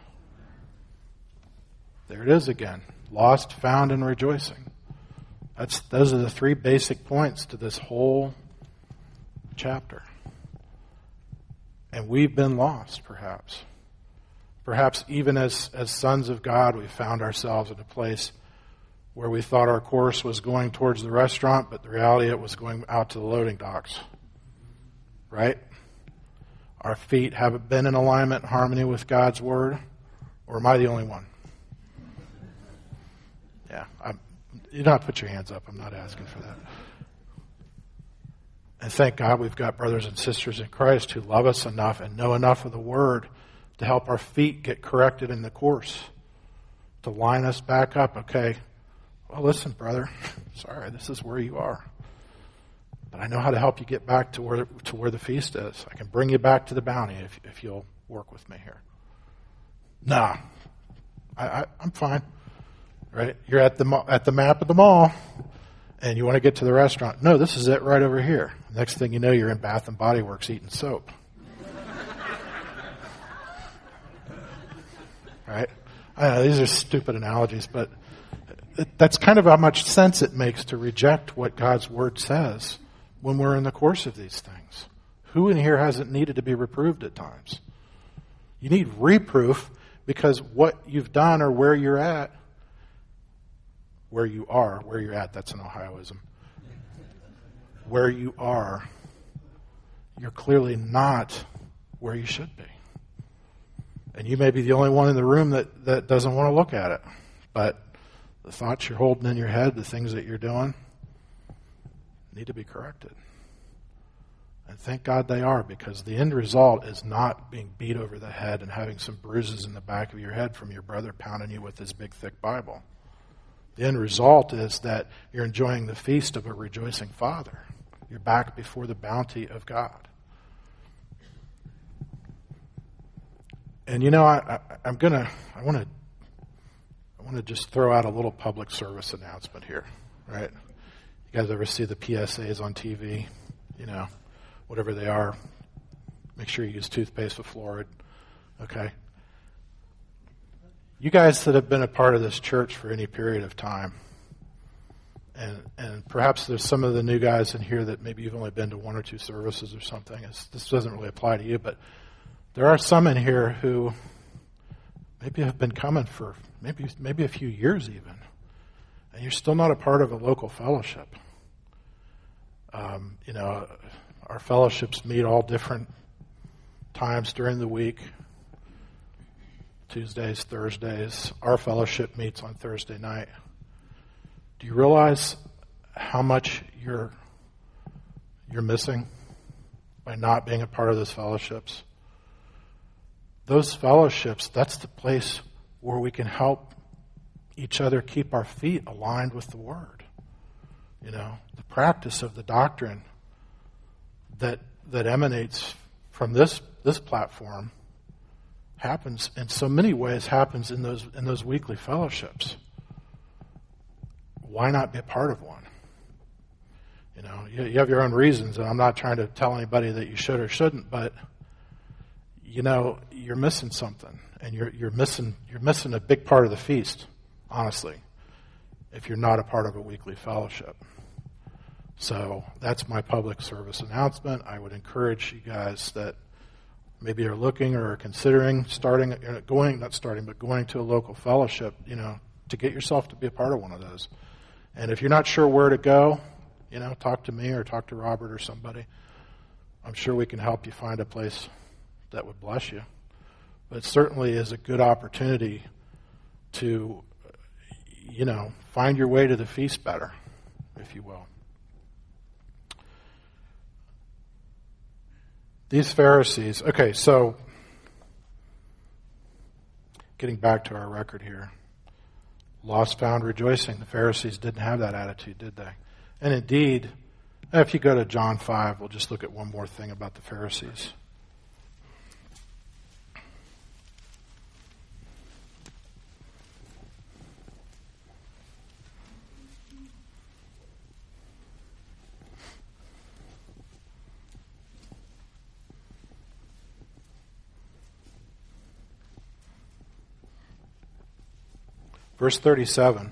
There it is again. Lost, found, and rejoicing. That's, those are the three basic points to this whole chapter. And we've been lost, perhaps. Perhaps even as, as sons of God, we found ourselves in a place where we thought our course was going towards the restaurant, but the reality it was going out to the loading docks. Right? Our feet haven't been in alignment and harmony with God's Word, or am I the only one? Yeah, I'm, you don't have to put your hands up. I'm not asking for that. And thank God we've got brothers and sisters in Christ who love us enough and know enough of the Word to help our feet get corrected in the course, to line us back up. Okay, well, listen, brother, sorry, this is where you are. But I know how to help you get back to where to where the feast is. I can bring you back to the bounty if if you'll work with me here. Nah, I, I, I'm fine. Right? You're at the at the map of the mall, and you want to get to the restaurant. No, this is it right over here. Next thing you know, you're in Bath and Body Works eating soap. Right? I know these are stupid analogies, but that's kind of how much sense it makes to reject what God's Word says when we're in the course of these things. Who in here hasn't needed to be reproved at times? You need reproof because what you've done or where you're at, where you are, where you're at, that's an Ohioism. Where you are, you're clearly not where you should be. And you may be the only one in the room that, that doesn't want to look at it. But the thoughts you're holding in your head, the things that you're doing, need to be corrected. And thank God they are, because the end result is not being beat over the head and having some bruises in the back of your head from your brother pounding you with his big, thick Bible. The end result is that you're enjoying the feast of a rejoicing Father. You're back before the bounty of God. And you know, I, I, I'm gonna, I want to, I want to just throw out a little public service announcement here, right? You guys ever see the P S As on T V? You know, whatever they are, make sure you use toothpaste with fluoride. Okay. You guys that have been a part of this church for any period of time, and and perhaps there's some of the new guys in here that maybe you've only been to one or two services or something. It's, this doesn't really apply to you, but there are some in here who maybe have been coming for maybe maybe a few years even, and you're still not a part of a local fellowship. Um, you know, our fellowships meet all different times during the week. Tuesdays, Thursdays. Our fellowship meets on Thursday night. Do you realize how much you're you're missing by not being a part of those fellowships? Those fellowships, that's the place where we can help each other keep our feet aligned with the Word. You know, the practice of the doctrine that that emanates from this this platform happens in so many ways, happens in those in those weekly fellowships. Why not be a part of one? You know, you, you have your own reasons, and I'm not trying to tell anybody that you should or shouldn't, but you know, you're missing something, and you're you're missing you're missing a big part of the feast, honestly, if you're not a part of a weekly fellowship. So that's my public service announcement. I would encourage you guys that maybe are looking or are considering starting, going, not starting, but going to a local fellowship, you know, to get yourself to be a part of one of those. And if you're not sure where to go, you know, talk to me or talk to Robert or somebody. I'm sure we can help you find a place that would bless you. But it certainly is a good opportunity to, you know, find your way to the feast better, if you will. These Pharisees, okay, so getting back to our record here. Lost, found, rejoicing. The Pharisees didn't have that attitude, did they? And indeed, if you go to John five, we'll just look at one more thing about the Pharisees. Verse thirty-seven.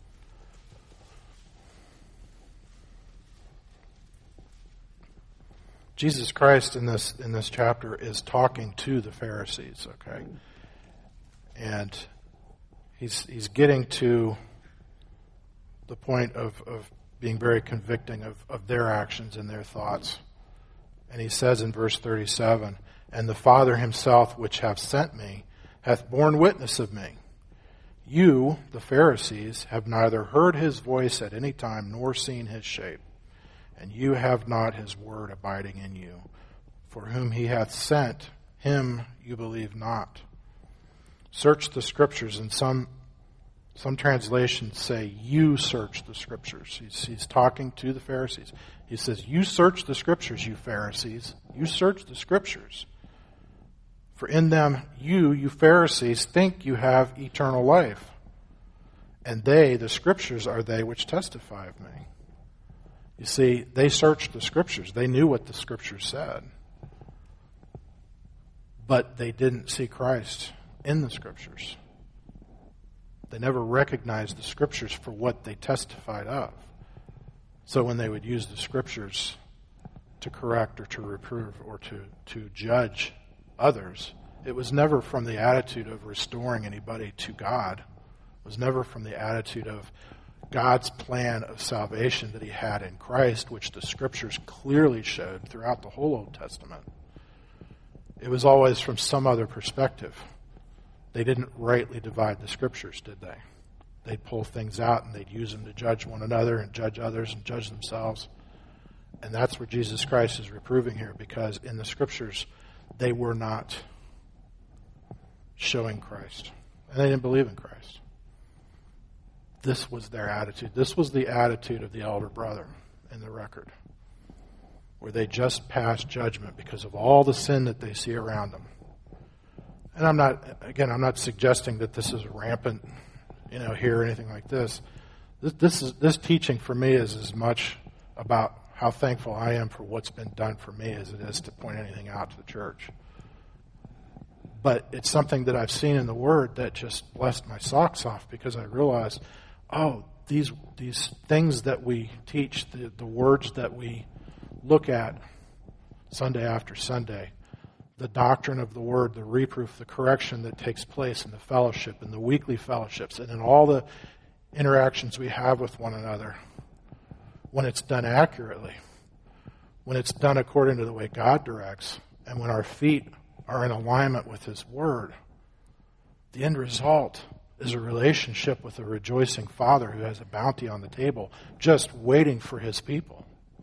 Jesus Christ in this in this chapter is talking to the Pharisees, okay? And he's he's getting to the point of, of being very convicting of, of their actions and their thoughts. And he says in verse thirty-seven, "And the Father himself which hath sent me hath borne witness of me. You, the Pharisees, have neither heard his voice at any time nor seen his shape. And you have not his word abiding in you. For whom he hath sent, him you believe not. Search the Scriptures." And some some translations say, "You search the Scriptures." He's, he's talking to the Pharisees. He says, "You search the Scriptures, you Pharisees. You search the Scriptures. For in them you, you Pharisees, think you have eternal life. And they, the Scriptures, are they which testify of me." You see, they searched the Scriptures. They knew what the Scriptures said. But they didn't see Christ in the Scriptures. They never recognized the Scriptures for what they testified of. So when they would use the Scriptures to correct or to reprove or to, to judge others, it was never from the attitude of restoring anybody to God. It was never from the attitude of God's plan of salvation that he had in Christ, which the Scriptures clearly showed throughout the whole Old Testament. It was always from some other perspective. They didn't rightly divide the Scriptures, did they? They'd pull things out and they'd use them to judge one another and judge others and judge themselves. And that's where Jesus Christ is reproving here, because in the Scriptures they were not showing Christ. And they didn't believe in Christ. This was their attitude. This was the attitude of the elder brother in the record, where they just pass judgment because of all the sin that they see around them. And I'm not, again, I'm not suggesting that this is rampant, you know, here or anything like this. This, this is this teaching for me is as much about how thankful I am for what's been done for me as it is to point anything out to the church. But it's something that I've seen in the Word that just blessed my socks off, because I realized, oh, these these things that we teach, the, the words that we look at Sunday after Sunday, the doctrine of the Word, the reproof, the correction that takes place in the fellowship, in the weekly fellowships, and in all the interactions we have with one another, when it's done accurately, when it's done according to the way God directs, and when our feet are in alignment with His Word, the end result is a relationship with a rejoicing Father who has a bounty on the table just waiting for His people.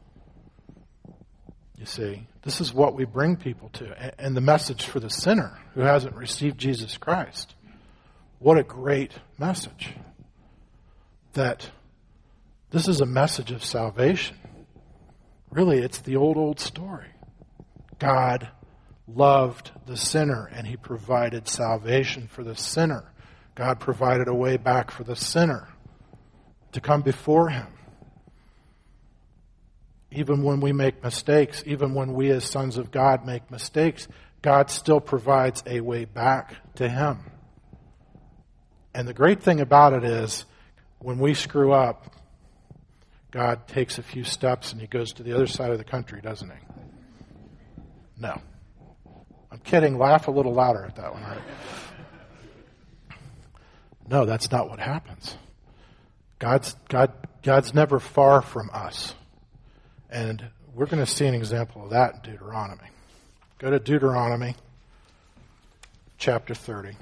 You see, this is what we bring people to. And the message for the sinner who hasn't received Jesus Christ. What a great message. That this is a message of salvation. Really, it's the old, old story. God loved the sinner and He provided salvation for the sinner. God provided a way back for the sinner to come before Him. Even when we make mistakes, even when we as sons of God make mistakes, God still provides a way back to Him. And the great thing about it is, when we screw up, God takes a few steps and He goes to the other side of the country, doesn't He? No. I'm kidding. Laugh a little louder at that one, right? No, that's not what happens. God's, God, God's never far from us. And we're going to see an example of that in Deuteronomy. Go to Deuteronomy chapter thirty.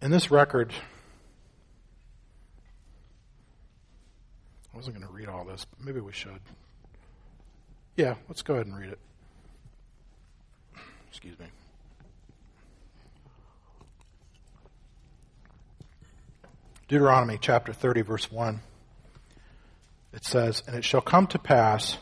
in this record, I wasn't going to read all this, but maybe we should. Yeah, let's go ahead and read it. Excuse me. Deuteronomy chapter thirty, verse one. It says, "And it shall come to pass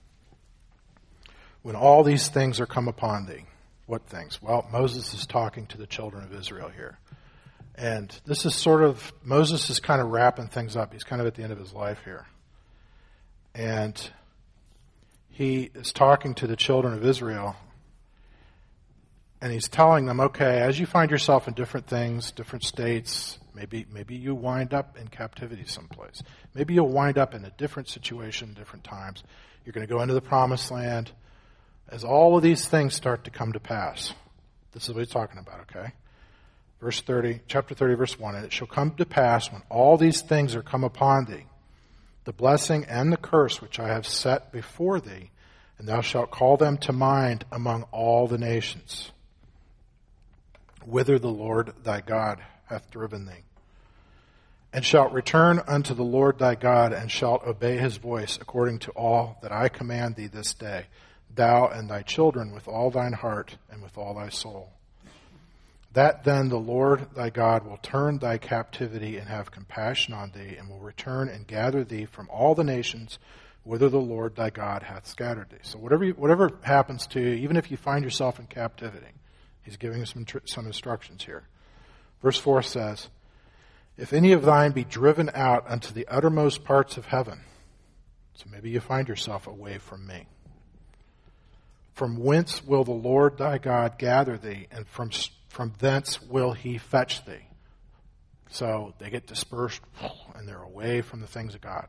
when all these things are come upon thee." What things? Well, Moses is talking to the children of Israel here. And this is sort of, Moses is kind of wrapping things up. He's kind of at the end of his life here. And he is talking to the children of Israel. And he's telling them, okay, as you find yourself in different things, different states, maybe maybe you wind up in captivity someplace. Maybe you'll wind up in a different situation, different times. You're going to go into the promised land. As all of these things start to come to pass, this is what he's talking about, okay? Verse thirty, chapter thirty, verse one, "And it shall come to pass when all these things are come upon thee, the blessing and the curse which I have set before thee, and thou shalt call them to mind among all the nations, whither the Lord thy God hath driven thee. And shalt return unto the Lord thy God, and shalt obey his voice according to all that I command thee this day, thou and thy children with all thine heart and with all thy soul. That then the Lord thy God will turn thy captivity and have compassion on thee, and will return and gather thee from all the nations whither the Lord thy God hath scattered thee." So whatever you, whatever happens to you, even if you find yourself in captivity, he's giving us some, some instructions here. Verse four says, "If any of thine be driven out unto the uttermost parts of heaven," so maybe you find yourself away from me, "from whence will the Lord thy God gather thee, and from from thence will he fetch thee." So they get dispersed, and they're away from the things of God.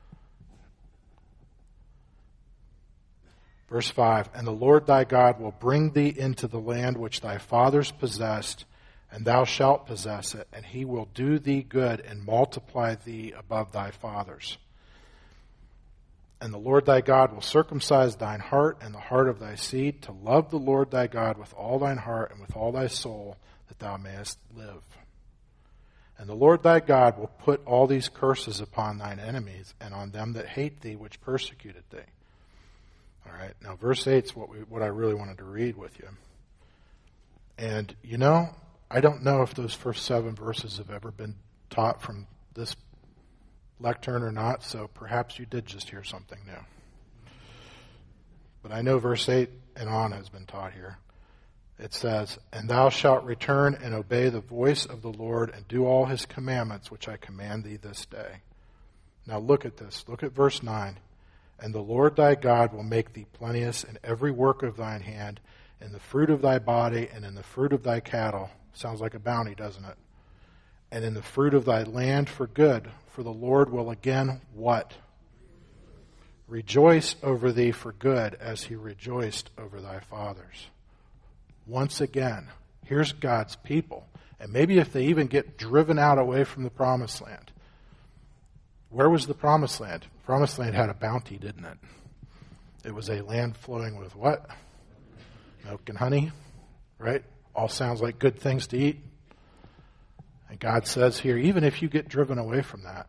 Verse five, "And the Lord thy God will bring thee into the land which thy fathers possessed, and thou shalt possess it, and he will do thee good and multiply thee above thy fathers. And the Lord thy God will circumcise thine heart and the heart of thy seed, to love the Lord thy God with all thine heart and with all thy soul, that thou mayest live. And the Lord thy God will put all these curses upon thine enemies, and on them that hate thee, which persecuted thee." All right, now verse eight is what, we, what I really wanted to read with you. And, you know, I don't know if those first seven verses have ever been taught from this lectern or not, so perhaps you did just hear something new. But I know verse eight and on has been taught here. It says, "And thou shalt return and obey the voice of the Lord, and do all his commandments which I command thee this day." Now look at this. Look at verse nine. "And the Lord thy God will make thee plenteous in every work of thine hand, in the fruit of thy body, and in the fruit of thy cattle." Sounds like a bounty, doesn't it? "And in the fruit of thy land for good, for the Lord will again," what? "Rejoice over thee for good, as he rejoiced over thy fathers." Once again, here's God's people. And maybe if they even get driven out away from the promised land. Where was the promised land? The promised land had a bounty, didn't it? It was a land flowing with what? Milk and honey, right? All sounds like good things to eat. And God says here, even if you get driven away from that,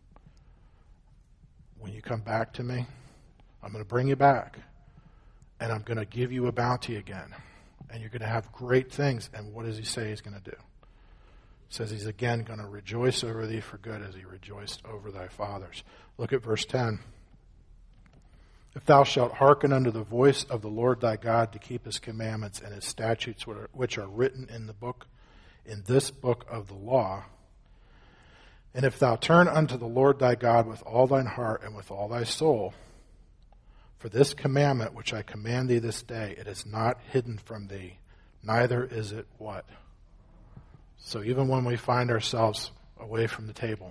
when you come back to me, I'm going to bring you back. And I'm going to give you a bounty again. And you're going to have great things. And what does he say he's going to do? He says he's again going to rejoice over thee for good, as he rejoiced over thy fathers. Look at verse ten. "If thou shalt hearken unto the voice of the Lord thy God, to keep his commandments and his statutes which are written in the book, in this book of the law, and if thou turn unto the Lord thy God with all thine heart and with all thy soul, for this commandment which I command thee this day, it is not hidden from thee, neither is it" what? So even when we find ourselves away from the table,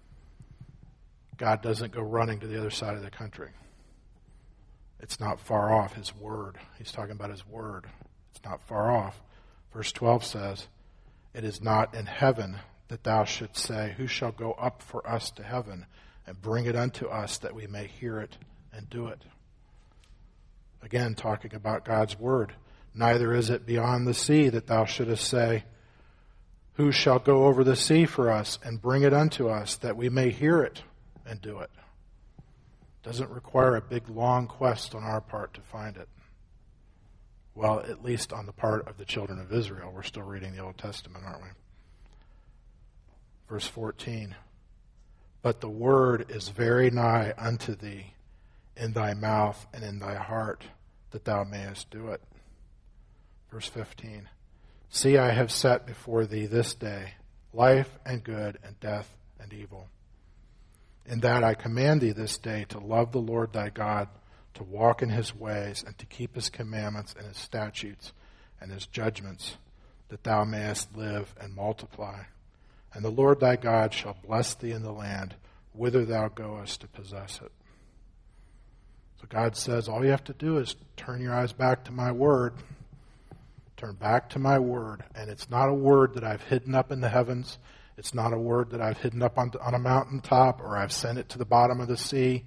God doesn't go running to the other side of the country. It's not far off, his word. He's talking about his word. It's not far off. Verse twelve says, "It is not in heaven that thou shouldst say, Who shall go up for us to heaven, and bring it unto us, that we may hear it and do it." Again, talking about God's word. "Neither is it beyond the sea that thou shouldest say, Who shall go over the sea for us and bring it unto us, that we may hear it and do it? Doesn't require a big, long quest on our part to find it. Well, at least on the part of the children of Israel. We're still reading the Old Testament, aren't we? Verse fourteen. But the word is very nigh unto thee, in thy mouth and in thy heart, that thou mayest do it. Verse fifteen. See, I have set before thee this day life and good, and death and evil. In that I command thee this day to love the Lord thy God, to walk in his ways, and to keep his commandments and his statutes and his judgments, that thou mayest live and multiply. And the Lord thy God shall bless thee in the land whither thou goest to possess it. So God says all you have to do is turn your eyes back to my word. Turn back to my word. And it's not a word that I've hidden up in the heavens. It's not a word that I've hidden up on, on a mountaintop, or I've sent it to the bottom of the sea.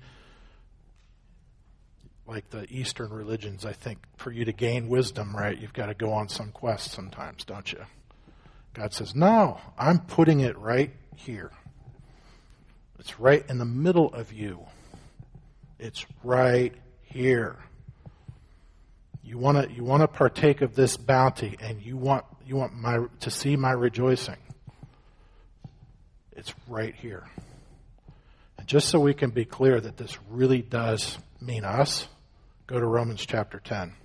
Like the Eastern religions, I think for you to gain wisdom, right, you've got to go on some quest sometimes, don't you? God says, no, I'm putting it right here. It's right in the middle of you. It's right here. You want to you want to partake of this bounty, and you want you want my to see my rejoicing. It's right here. And just so we can be clear that this really does mean us, go to Romans chapter ten.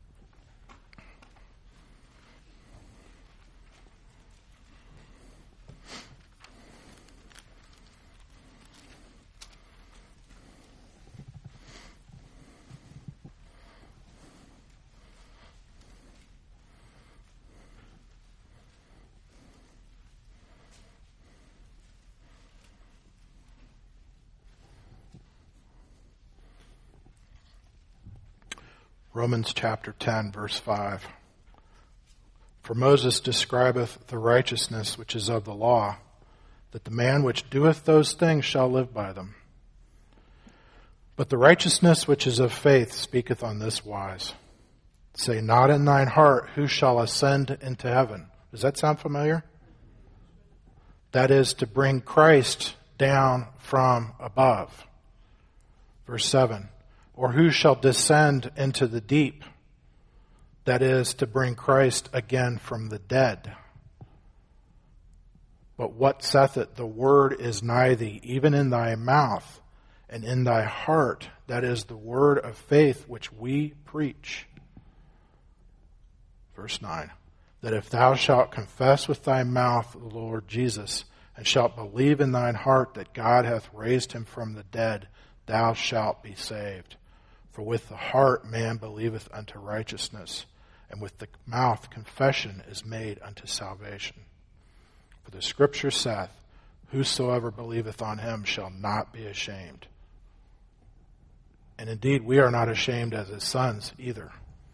Romans chapter ten, verse five. For Moses describeth the righteousness which is of the law, that the man which doeth those things shall live by them. But the righteousness which is of faith speaketh on this wise. Say not in thine heart, who shall ascend into heaven? Does that sound familiar? That is to bring Christ down from above. Verse seven. Or who shall descend into the deep? That is, to bring Christ again from the dead. But what saith it? The word is nigh thee, even in thy mouth and in thy heart. That is the word of faith which we preach. Verse nine. That if thou shalt confess with thy mouth the Lord Jesus, and shalt believe in thine heart that God hath raised him from the dead, thou shalt be saved. For with the heart man believeth unto righteousness, and with the mouth confession is made unto salvation. For the scripture saith, whosoever believeth on him shall not be ashamed. And indeed, we are not ashamed as his sons either.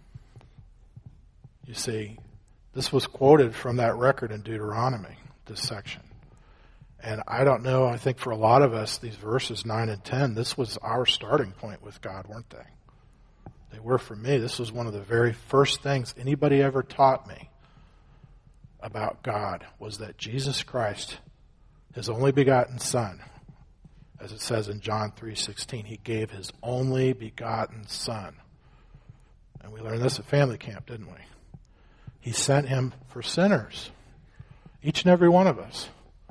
You see, this was quoted from that record in Deuteronomy, this section. And I don't know, I think for a lot of us, these verses nine and ten, this was our starting point with God, weren't they? They were for me. This was one of the very first things anybody ever taught me about God, was that Jesus Christ, his only begotten Son, as it says in John three sixteen, he gave his only begotten Son. And we learned this at family camp, didn't we? He sent him for sinners, each and every one of us.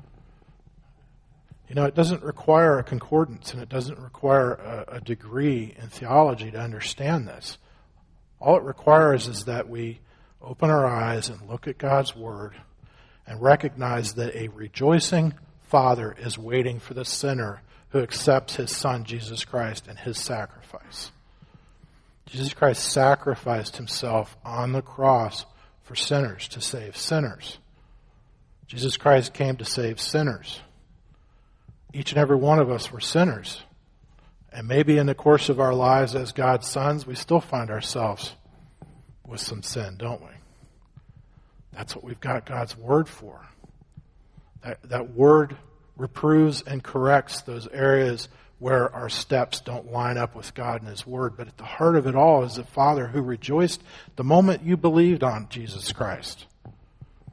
You know, it doesn't require a concordance, and it doesn't require a, a degree in theology to understand this. All it requires is that we open our eyes and look at God's Word and recognize that a rejoicing Father is waiting for the sinner who accepts his Son, Jesus Christ, and his sacrifice. Jesus Christ sacrificed himself on the cross for sinners, to save sinners. Jesus Christ came to save sinners. Each and every one of us were sinners. And maybe in the course of our lives as God's sons, we still find ourselves with some sin, don't we? That's what we've got God's Word for. That, that Word reproves and corrects those areas where our steps don't line up with God and His Word. But at the heart of it all is the Father who rejoiced the moment you believed on Jesus Christ.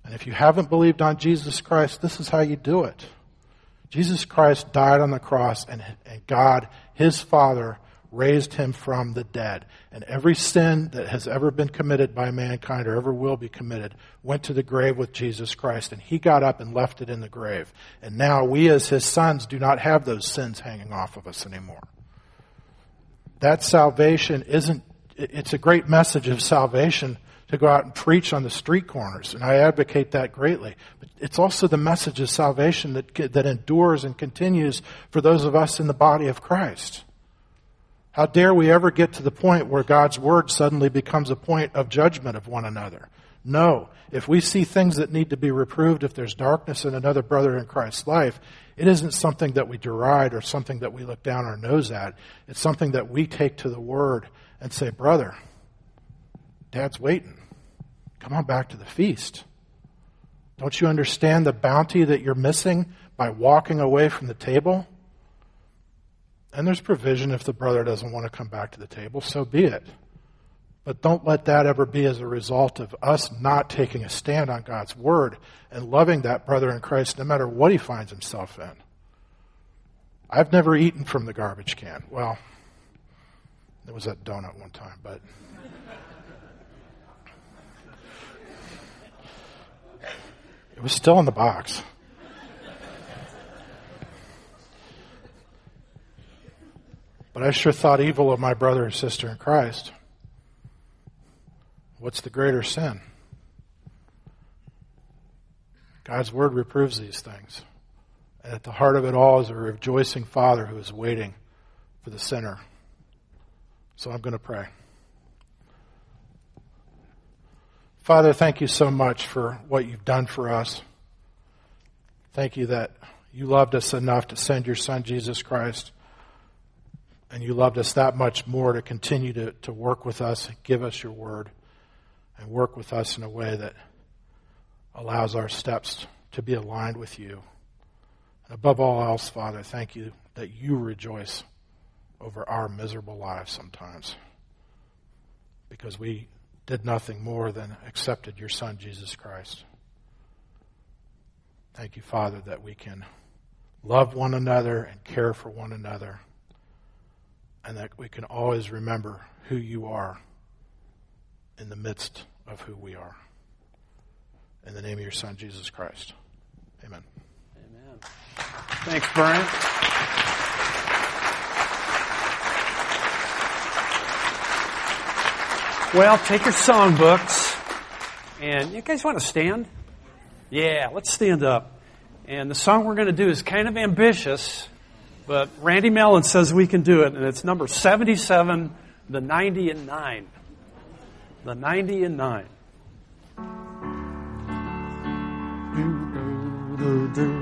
And if you haven't believed on Jesus Christ, this is how you do it. Jesus Christ died on the cross, and, and God, his Father, raised him from the dead. And every sin that has ever been committed by mankind or ever will be committed went to the grave with Jesus Christ. And he got up and left it in the grave. And now we as his sons do not have those sins hanging off of us anymore. That salvation isn't, it's a great message of salvation to go out and preach on the street corners, and I advocate that greatly. But it's also the message of salvation that that endures and continues for those of us in the body of Christ. How dare we ever get to the point where God's word suddenly becomes a point of judgment of one another? No. If we see things that need to be reproved, if there's darkness in another brother in Christ's life, it isn't something that we deride or something that we look down our nose at. It's something that we take to the word and say, brother, Dad's waiting. Come on back to the feast. Don't you understand the bounty that you're missing by walking away from the table? And there's provision if the brother doesn't want to come back to the table, so be it. But don't let that ever be as a result of us not taking a stand on God's word and loving that brother in Christ no matter what he finds himself in. I've never eaten from the garbage can. Well, there was that donut one time, but... it was still in the box. But I sure thought evil of my brother or sister in Christ. What's the greater sin? God's word reproves these things. And at the heart of it all is a rejoicing Father who is waiting for the sinner. So I'm going to pray. Father, thank you so much for what you've done for us. Thank you that you loved us enough to send your Son, Jesus Christ. And you loved us that much more to continue to, to work with us and give us your word. And work with us in a way that allows our steps to be aligned with you. And above all else, Father, thank you that you rejoice over our miserable lives sometimes. Because we did nothing more than accepted your Son, Jesus Christ. Thank you, Father, that we can love one another and care for one another, and that we can always remember who you are in the midst of who we are. In the name of your Son, Jesus Christ. Amen. Amen. Thanks, Brian. Well, take your songbooks, and you guys want to stand? Yeah, let's stand up. And the song we're going to do is kind of ambitious, but Randy Mellon says we can do it, and it's number seventy-seven, the ninety and nine. The ninety and nine. Do, do, do, do.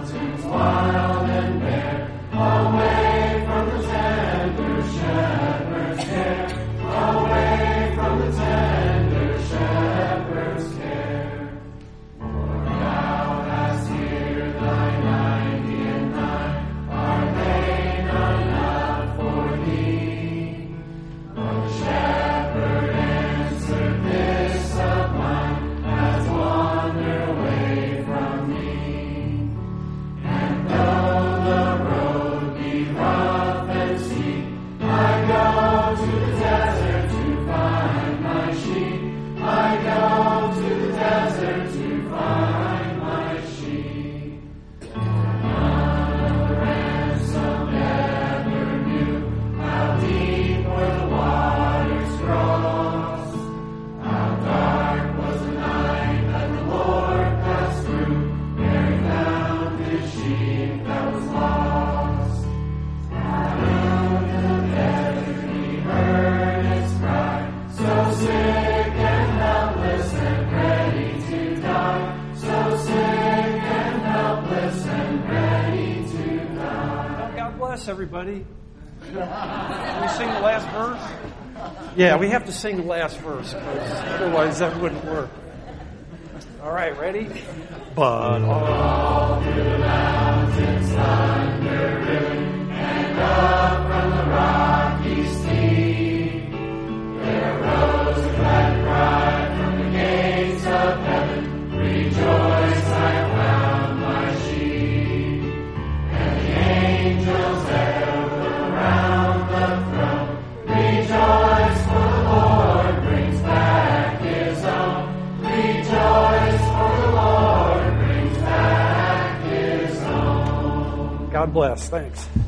Away from the tender shepherd. this, everybody? Can we sing the last verse? Yeah, we have to sing the last verse, because otherwise that wouldn't work. All right, ready? But all through the mountains thundering, and up from the rocky steep, there arose a glad cry from the gates of heaven. Rejoice, I have found my sheep. And the angels ever around the throne rejoice, for the Lord brings back his own. Rejoice, for the Lord brings back his own. God bless. Thanks.